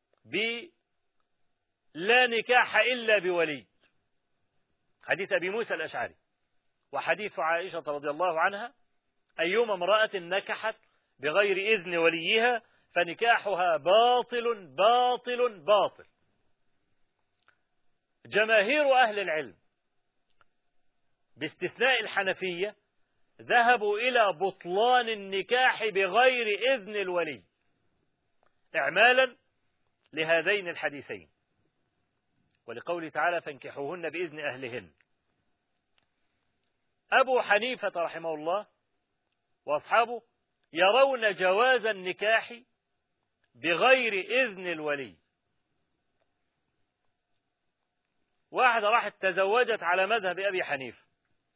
لا نكاح إلا بولي، حديث أبي موسى الأشعري، وحديث عائشة رضي الله عنها أيما امرأة نكحت بغير إذن وليها فنكاحها باطل باطل باطل. جماهير أهل العلم باستثناء الحنفية ذهبوا إلى بطلان النكاح بغير إذن الولي إعمالا لهذين الحديثين، ولقوله تعالى فانكحوهن بإذن أهلهن. أبو حنيفة رحمه الله وأصحابه يرون جواز النكاح بغير إذن الولي. واحدة راحت تزوجت على مذهب أبي حنيفة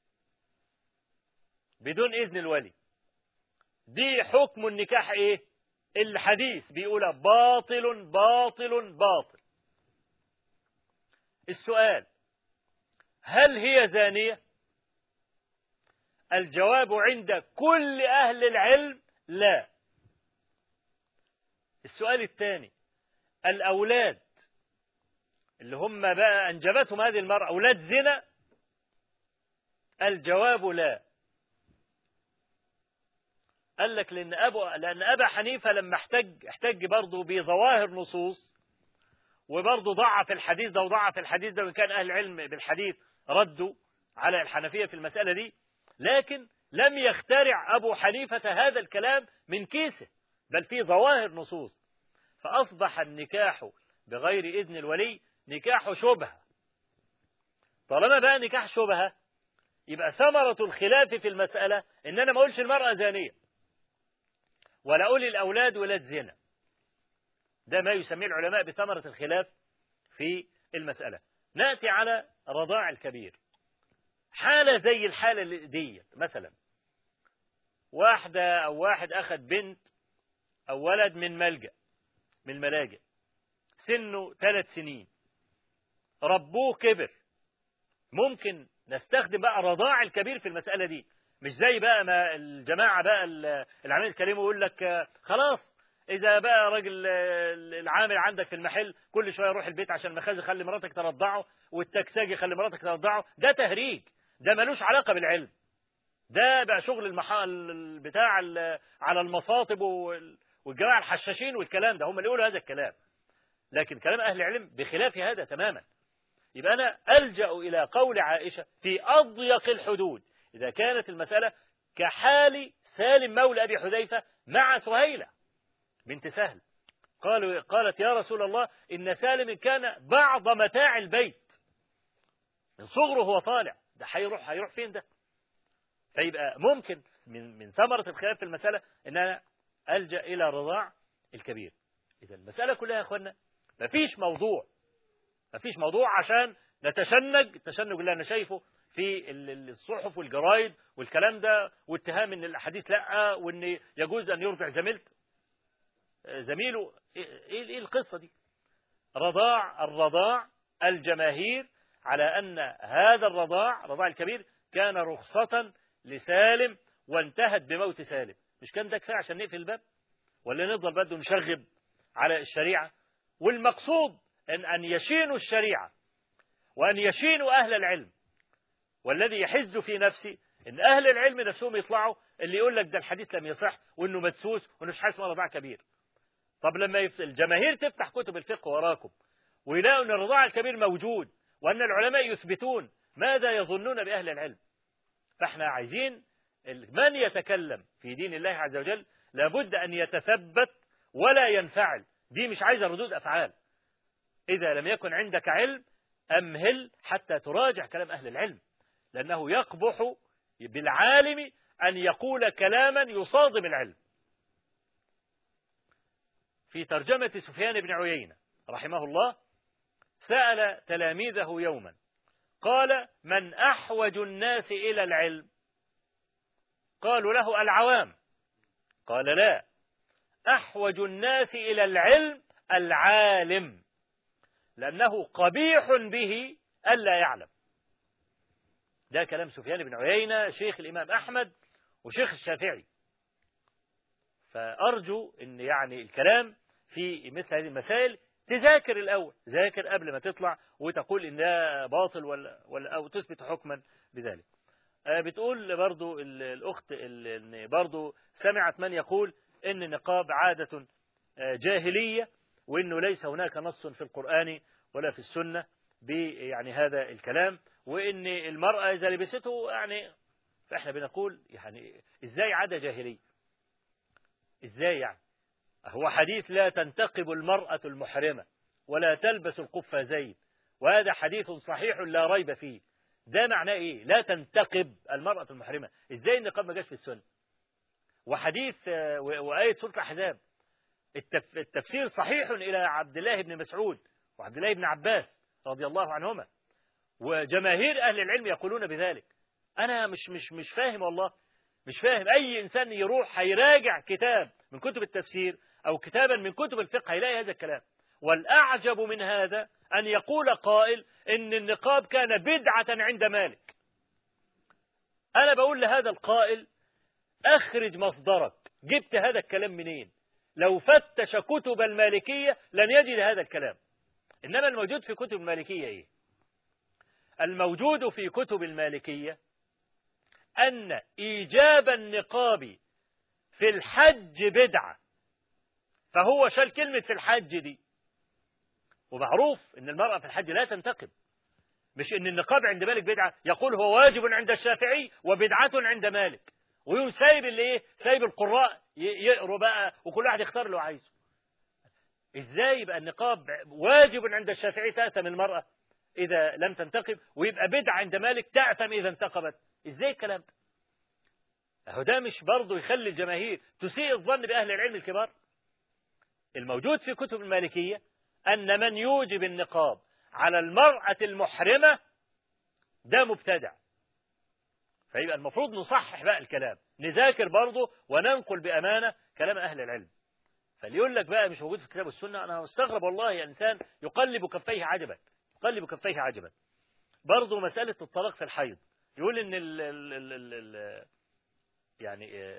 بدون إذن الولي، دي حكم النكاح إيه؟ الحديث بيقول باطل باطل باطل. السؤال هل هي زانية؟ الجواب عند كل أهل العلم لا. السؤال الثاني، الأولاد اللي هم بقى أنجبتهم هذه المرأة أولاد زنا؟ الجواب لا. قال لك لأن أبا حنيفة لما احتج برضه بظواهر نصوص، وبرضه ضعف الحديث ده وضعف الحديث ده، وإن كان أهل العلم بالحديث ردوا على الحنفية في المسألة دي، لكن لم يخترع أبو حنيفة هذا الكلام من كيسه، بل في ظواهر نصوص، فأصبح النكاح بغير إذن الولي نكاح شبهة. طالما بقى نكاح شبهة يبقى ثمرة الخلاف في المسألة إن أنا ما أقولش المرأة زانية ولا أقول الأولاد ولاد زنا. ده ما يسميه العلماء بثمرة الخلاف في المسألة. نأتي على رضاع الكبير. حالة زي الحالة دي مثلا، واحدة أو واحد أخذ بنت أو ولد من ملجأ من الملاجئ، سنه 3 سنين، ربوه كبر، ممكن نستخدم بقى رضاع الكبير في المسألة دي، مش زي بقى ما الجماعة بقى العامل الكريم يقول لك خلاص إذا بقى راجل العامل عندك في المحل كل شوية يروح البيت عشان مخازن خلي مراتك ترضعه، والتكساجي خلي مراتك ترضعه. ده تهريج، ده ملوش علاقة بالعلم، ده بقى شغل المحل بتاع على المصاطب والجماعة الحشاشين والكلام ده، هم اللي يقولوا هذا الكلام. لكن كلام أهل العلم بخلاف هذا تماما. يبقى أنا ألجأ إلى قول عائشة في أضيق الحدود إذا كانت المسألة كحال سالم مولى أبي حذيفة مع سهيلة بنت سهل. قالت يا رسول الله إن سالم كان بعض متاع البيت من صغره هو طالع، ده هيروح فين ده؟ فيبقى ممكن من ثمرة الخلاف في المسألة إن أنا ألجأ إلى رضاع الكبير. إذا المسألة كلها يا أخوانا مفيش موضوع عشان نتشنج التشنج اللي أنا شايفه في الصحف والجرايد والكلام ده، واتهام إن الأحاديث لأ، وإن يجوز أن يرضع زميله. إيه القصة دي؟ الرضاع الجماهير على أن هذا رضاع الكبير كان رخصة لسالم وانتهت بموت سالم. مش كان ده كفاية عشان نقفل الباب؟ ولا نفضل بده نشغب على الشريعة؟ والمقصود أن يشينوا الشريعة وأن يشينوا أهل العلم. والذي يحز في نفسي أن أهل العلم نفسهم يطلعوا اللي يقول لك ده الحديث لم يصح وأنه مدسوس وأنه مش حاسس رضاع كبير. طب لما الجماهير تفتح كتب الفقه وراكم ويلاقوا أن الرضاع الكبير موجود وأن العلماء يثبتون، ماذا يظنون بأهل العلم؟ فاحنا عايزين من يتكلم في دين الله عز وجل لابد أن يتثبت ولا ينفعل. دي مش عايزة ردود أفعال. إذا لم يكن عندك علم أمهل حتى تراجع كلام أهل العلم، لأنه يقبح بالعالم أن يقول كلاما يصادم العلم. في ترجمة سفيان بن عيينة رحمه الله سأل تلاميذه يوما قال من أحوج الناس إلى العلم؟ قالوا له العوام. قال لا، أحوج الناس إلى العلم العالم، لأنه قبيح به ألا يعلم. ده كلام سفيان بن عيينة شيخ الإمام أحمد وشيخ الشافعي. فأرجو أن يعني الكلام في مثل هذه المسائل تذاكر الأول، ذاكر قبل ما تطلع وتقول إن ده باطل أو تثبت حكما بذلك. بتقول برضو الأخت إن برضو سمعت من يقول إن النقاب عادة جاهلية وإنه ليس هناك نص في القرآن ولا في السنة يعني هذا الكلام، وإن المرأة إذا لبسته يعني. فإحنا بنقول يعني إزاي عادة جاهلية؟ إزاي يعني؟ هو حديث لا تنتقب المرأة المحرمة ولا تلبس القفازين، وهذا حديث صحيح لا ريب فيه. ده معناه إيه؟ لا تنتقب المرأة المحرمة. إزاي النقاب ما جاش في السنة؟ وحديث وآية سورة الأحزاب التفسير صحيح إلى عبد الله بن مسعود وعبد الله بن عباس رضي الله عنهما، وجماهير أهل العلم يقولون بذلك. أنا مش فاهم والله، مش فاهم. أي إنسان يروح هيراجع كتاب من كتب التفسير أو كتابا من كتب الفقه هيلاقي هذا الكلام. والأعجب من هذا أن يقول قائل إن النقاب كان بدعة عند مالك. أنا بقول لهذا القائل أخرج مصدرك، جبت هذا الكلام منين؟ لو فتش كتب المالكية لن يجد هذا الكلام. إنما الموجود في كتب المالكية إيه؟ الموجود في كتب المالكية أن إيجاب النقاب في الحج بدعة، فهو شال كلمة في الحج دي. ومعروف أن المرأة في الحج لا تنتقب، مش أن النقاب عند مالك بدعة. يقول هو واجب عند الشافعي وبدعة عند مالك، ويوم سايب اللي إيه؟ سايب القراء يقروا بقى وكل واحد يختار اللي عايزه. إزاي يبقى النقاب واجب عند الشافعي تأثم المرأة إذا لم تنتقب، ويبقى بدعة عند مالك تأثم إذا انتقبت؟ إزاي الكلام ده؟ أهو ده مش برضه يخلي الجماهير تسيء الظن بأهل العلم الكبار؟ الموجود في كتب المالكية أن من يوجب النقاب على المرأة المحرمة ده مبتدع. فيبقى المفروض نصحح بقى الكلام، نذاكر برضه وننقل بأمانة كلام أهل العلم. فاللي يقول لك بقى مش موجود في الكتاب والسنة، أنا مستغرب والله يا إنسان يقلب كفيه عجبا، يقلب كفيه عجبا. برضه مسألة الطلاق في الحيض، يقول إن يعني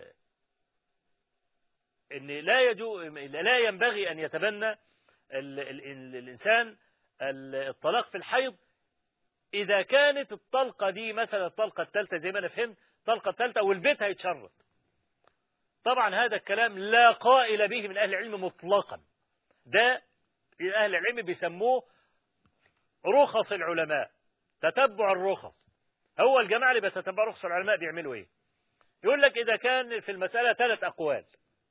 إن لا ينبغي أن يتبنى الإنسان الطلاق في الحيض إذا كانت الطلقة دي مثلا الطلقة الثالثة، زي ما أنا فهمت الطلقة الثالثة والبيت هيتشرط. طبعا هذا الكلام لا قائل به من أهل العلم مطلقا. ده أهل العلم بيسموه رخص العلماء، تتبع الرخص. هو الجماعة اللي بتتبع رخص العلماء بيعملوا ايه؟ يقول لك إذا كان في المسألة 3 أقوال،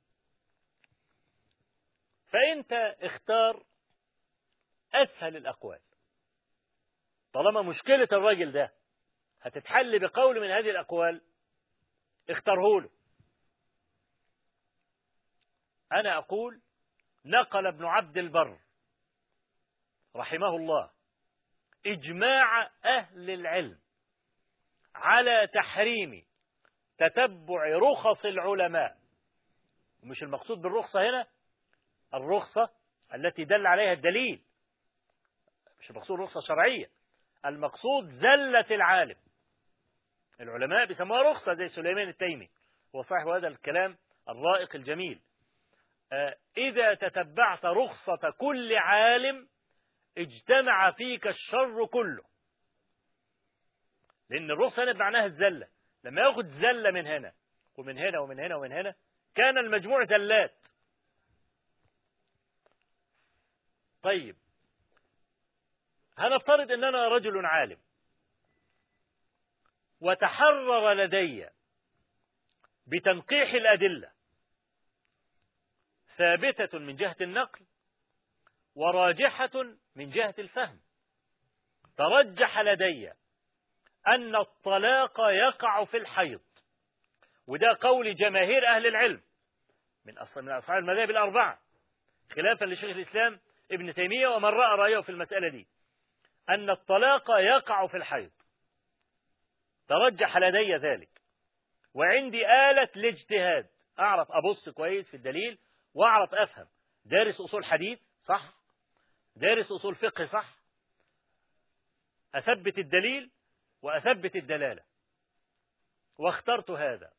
فأنت اختار أسهل الأقوال. طالما مشكلة الراجل ده هتتحل بقول من هذه الأقوال، اختاره له. أنا أقول نقل ابن عبد البر رحمه الله إجماع أهل العلم على تحريم تتبع رخص العلماء. مش المقصود بالرخصة هنا الرخصة التي دل عليها الدليل، مش المقصود رخصة شرعية، المقصود زلة العالم. العلماء بيسموها رخصة زي سليمان التيمي، هو صاحب هذا الكلام الرائق الجميل. إذا تتبعت رخصة كل عالم اجتمع فيك الشر كله، لأن الرخصة هنا معناها الزلة. لما يأخذ زلة من هنا ومن هنا ومن هنا ومن هنا كان المجموع زلات. طيب هنفترض أن أنا رجل عالم وتحرر لدي بتنقيح الأدلة ثابتة من جهة النقل وراجحة من جهة الفهم. ترجح لدي أن الطلاق يقع في الحيض، وده قول جماهير أهل العلم من أصحاب المذاهب الأربعة، خلافا لشيخ الإسلام ابن تيمية ومن رأى رأيه في المسألة دي، أن الطلاق يقع في الحيض. ترجح لدي ذلك، وعندي آلة الاجتهاد، أعرف أبص كويس في الدليل وأعرف أفهم. دارس أصول حديث صح، دارس أصول فقه صح، أثبت الدليل وأثبت الدلالة، واخترت هذا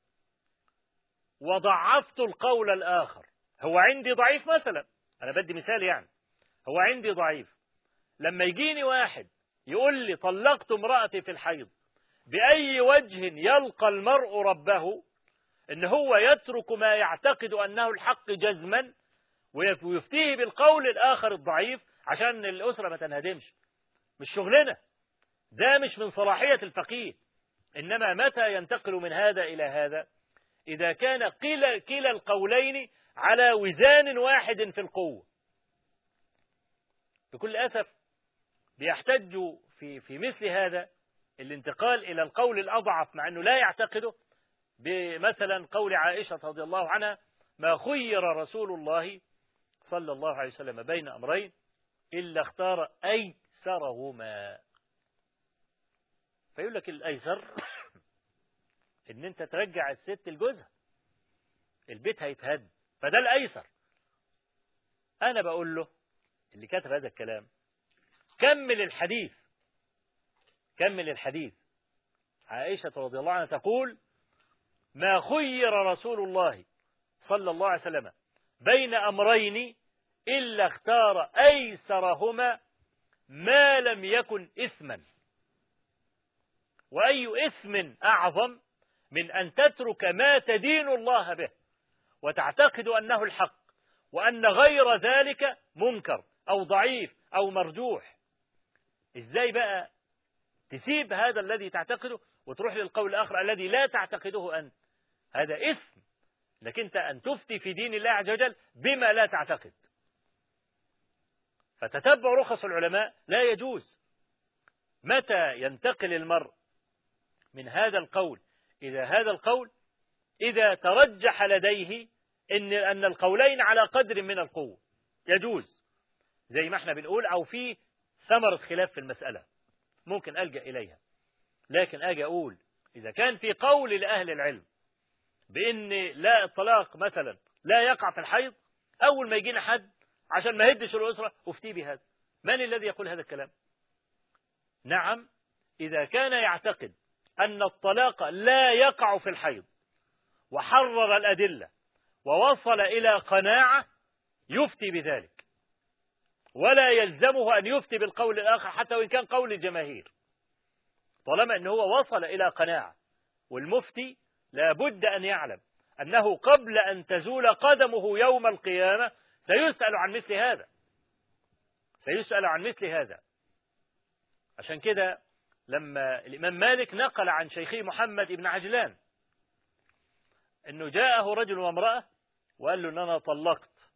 وضعفت القول الآخر. هو عندي ضعيف مثلا، أنا بدي مثال يعني، هو عندي ضعيف. لما يجيني واحد يقول لي طلقت امرأتي في الحيض، بأي وجه يلقى المرء ربه إن هو يترك ما يعتقد أنه الحق جزما ويفتيه بالقول الآخر الضعيف عشان الأسرة ما تنهدمش؟ مش شغلنا ده، مش من صلاحية الفقيه. إنما متى ينتقل من هذا إلى هذا؟ إذا كان كلا القولين على وزان واحد في القوة. بكل أسف بيحتجوا في مثل هذا الانتقال إلى القول الأضعف مع أنه لا يعتقده، بمثلا قول عائشة رضي الله عنها: ما خير رسول الله صلى الله عليه وسلم بين أمرين إلا اختار أيسرهما. فيقول لك الأيسر إن أنت ترجع الست لجوزها، البيت هيتهد، فده الأيسر. أنا بقول له اللي كتب هذا الكلام كمل الحديث، كمل الحديث. عائشة رضي الله عنها تقول: ما خير رسول الله صلى الله عليه وسلم بين أمرين إلا اختار أيسرهما ما لم يكن إثما. وأي إثم أعظم من أن تترك ما تدين الله به وتعتقد أنه الحق وأن غير ذلك منكر أو ضعيف أو مرجوح؟ إزاي بقى تسيب هذا الذي تعتقده وتروح للقول الآخر الذي لا تعتقده أنت؟ هذا إثم لك أنت أن تفتي في دين الله عز وجل بما لا تعتقد. فتتبع رخص العلماء لا يجوز. متى ينتقل المرء من هذا القول إلى هذا القول؟ إذا ترجح لديه أن القولين على قدر من القوة يجوز، زي ما احنا بنقول، أو في ثمرة خلاف في المسألة ممكن ألجأ إليها. لكن أجي أقول إذا كان في قول لأهل العلم بأن لا الطلاق مثلا لا يقع في الحيض، أول ما يجينا حد عشان ما يهدش الأسرة أفتي بهذا. من الذي يقول هذا الكلام؟ نعم، إذا كان يعتقد أن الطلاق لا يقع في الحيض وحرر الأدلة ووصل إلى قناعة يفتي بذلك، ولا يلزمه أن يفتي بالقول الآخر حتى وإن كان قول الجماهير، طالما أنه هو وصل إلى قناعة. والمفتي لابد أن يعلم أنه قبل أن تزول قدمه يوم القيامة سيسأل عن مثل هذا، سيسأل عن مثل هذا. عشان كده لما الإمام مالك نقل عن شيخه محمد بن عجلان أنه جاءه رجل وامرأة وقال له أن أنا طلقت،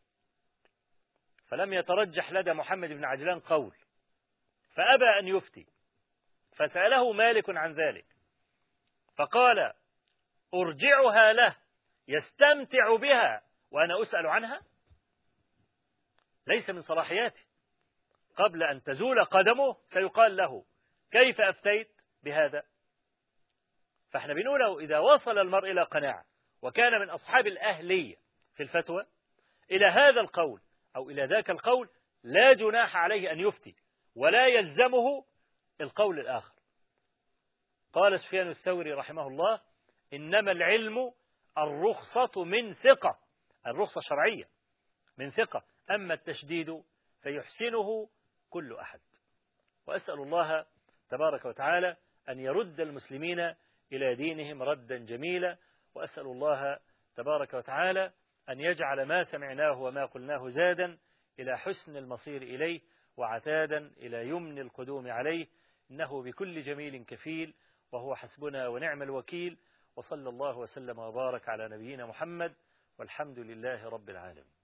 فلم يترجح لدى محمد بن عجلان قول، فأبى أن يفتي، فسأله مالك عن ذلك فقال أرجعها له يستمتع بها وأنا أسأل عنها؟ ليس من صلاحياتي، قبل أن تزول قدمه سيقال له كيف أفتيت بهذا؟ فاحنا بنقوله إذا وصل المرء إلى قناعة وكان من أصحاب الأهلية في الفتوى إلى هذا القول أو إلى ذاك القول، لا جناح عليه أن يفتي ولا يلزمه القول الآخر. قال سفيان الثوري رحمه الله إنما العلم الرخصة من ثقة، الرخصة شرعية من ثقة، أما التشديد فيحسنه كل أحد. وأسأل الله تبارك وتعالى أن يرد المسلمين إلى دينهم ردا جميلا، وأسأل الله تبارك وتعالى أن يجعل ما سمعناه وما قلناه زادا إلى حسن المصير إليه وعتادا إلى يمن القدوم عليه، إنه بكل جميل كفيل وهو حسبنا ونعم الوكيل. وصلى الله وسلم وبارك على نبينا محمد، والحمد لله رب العالمين.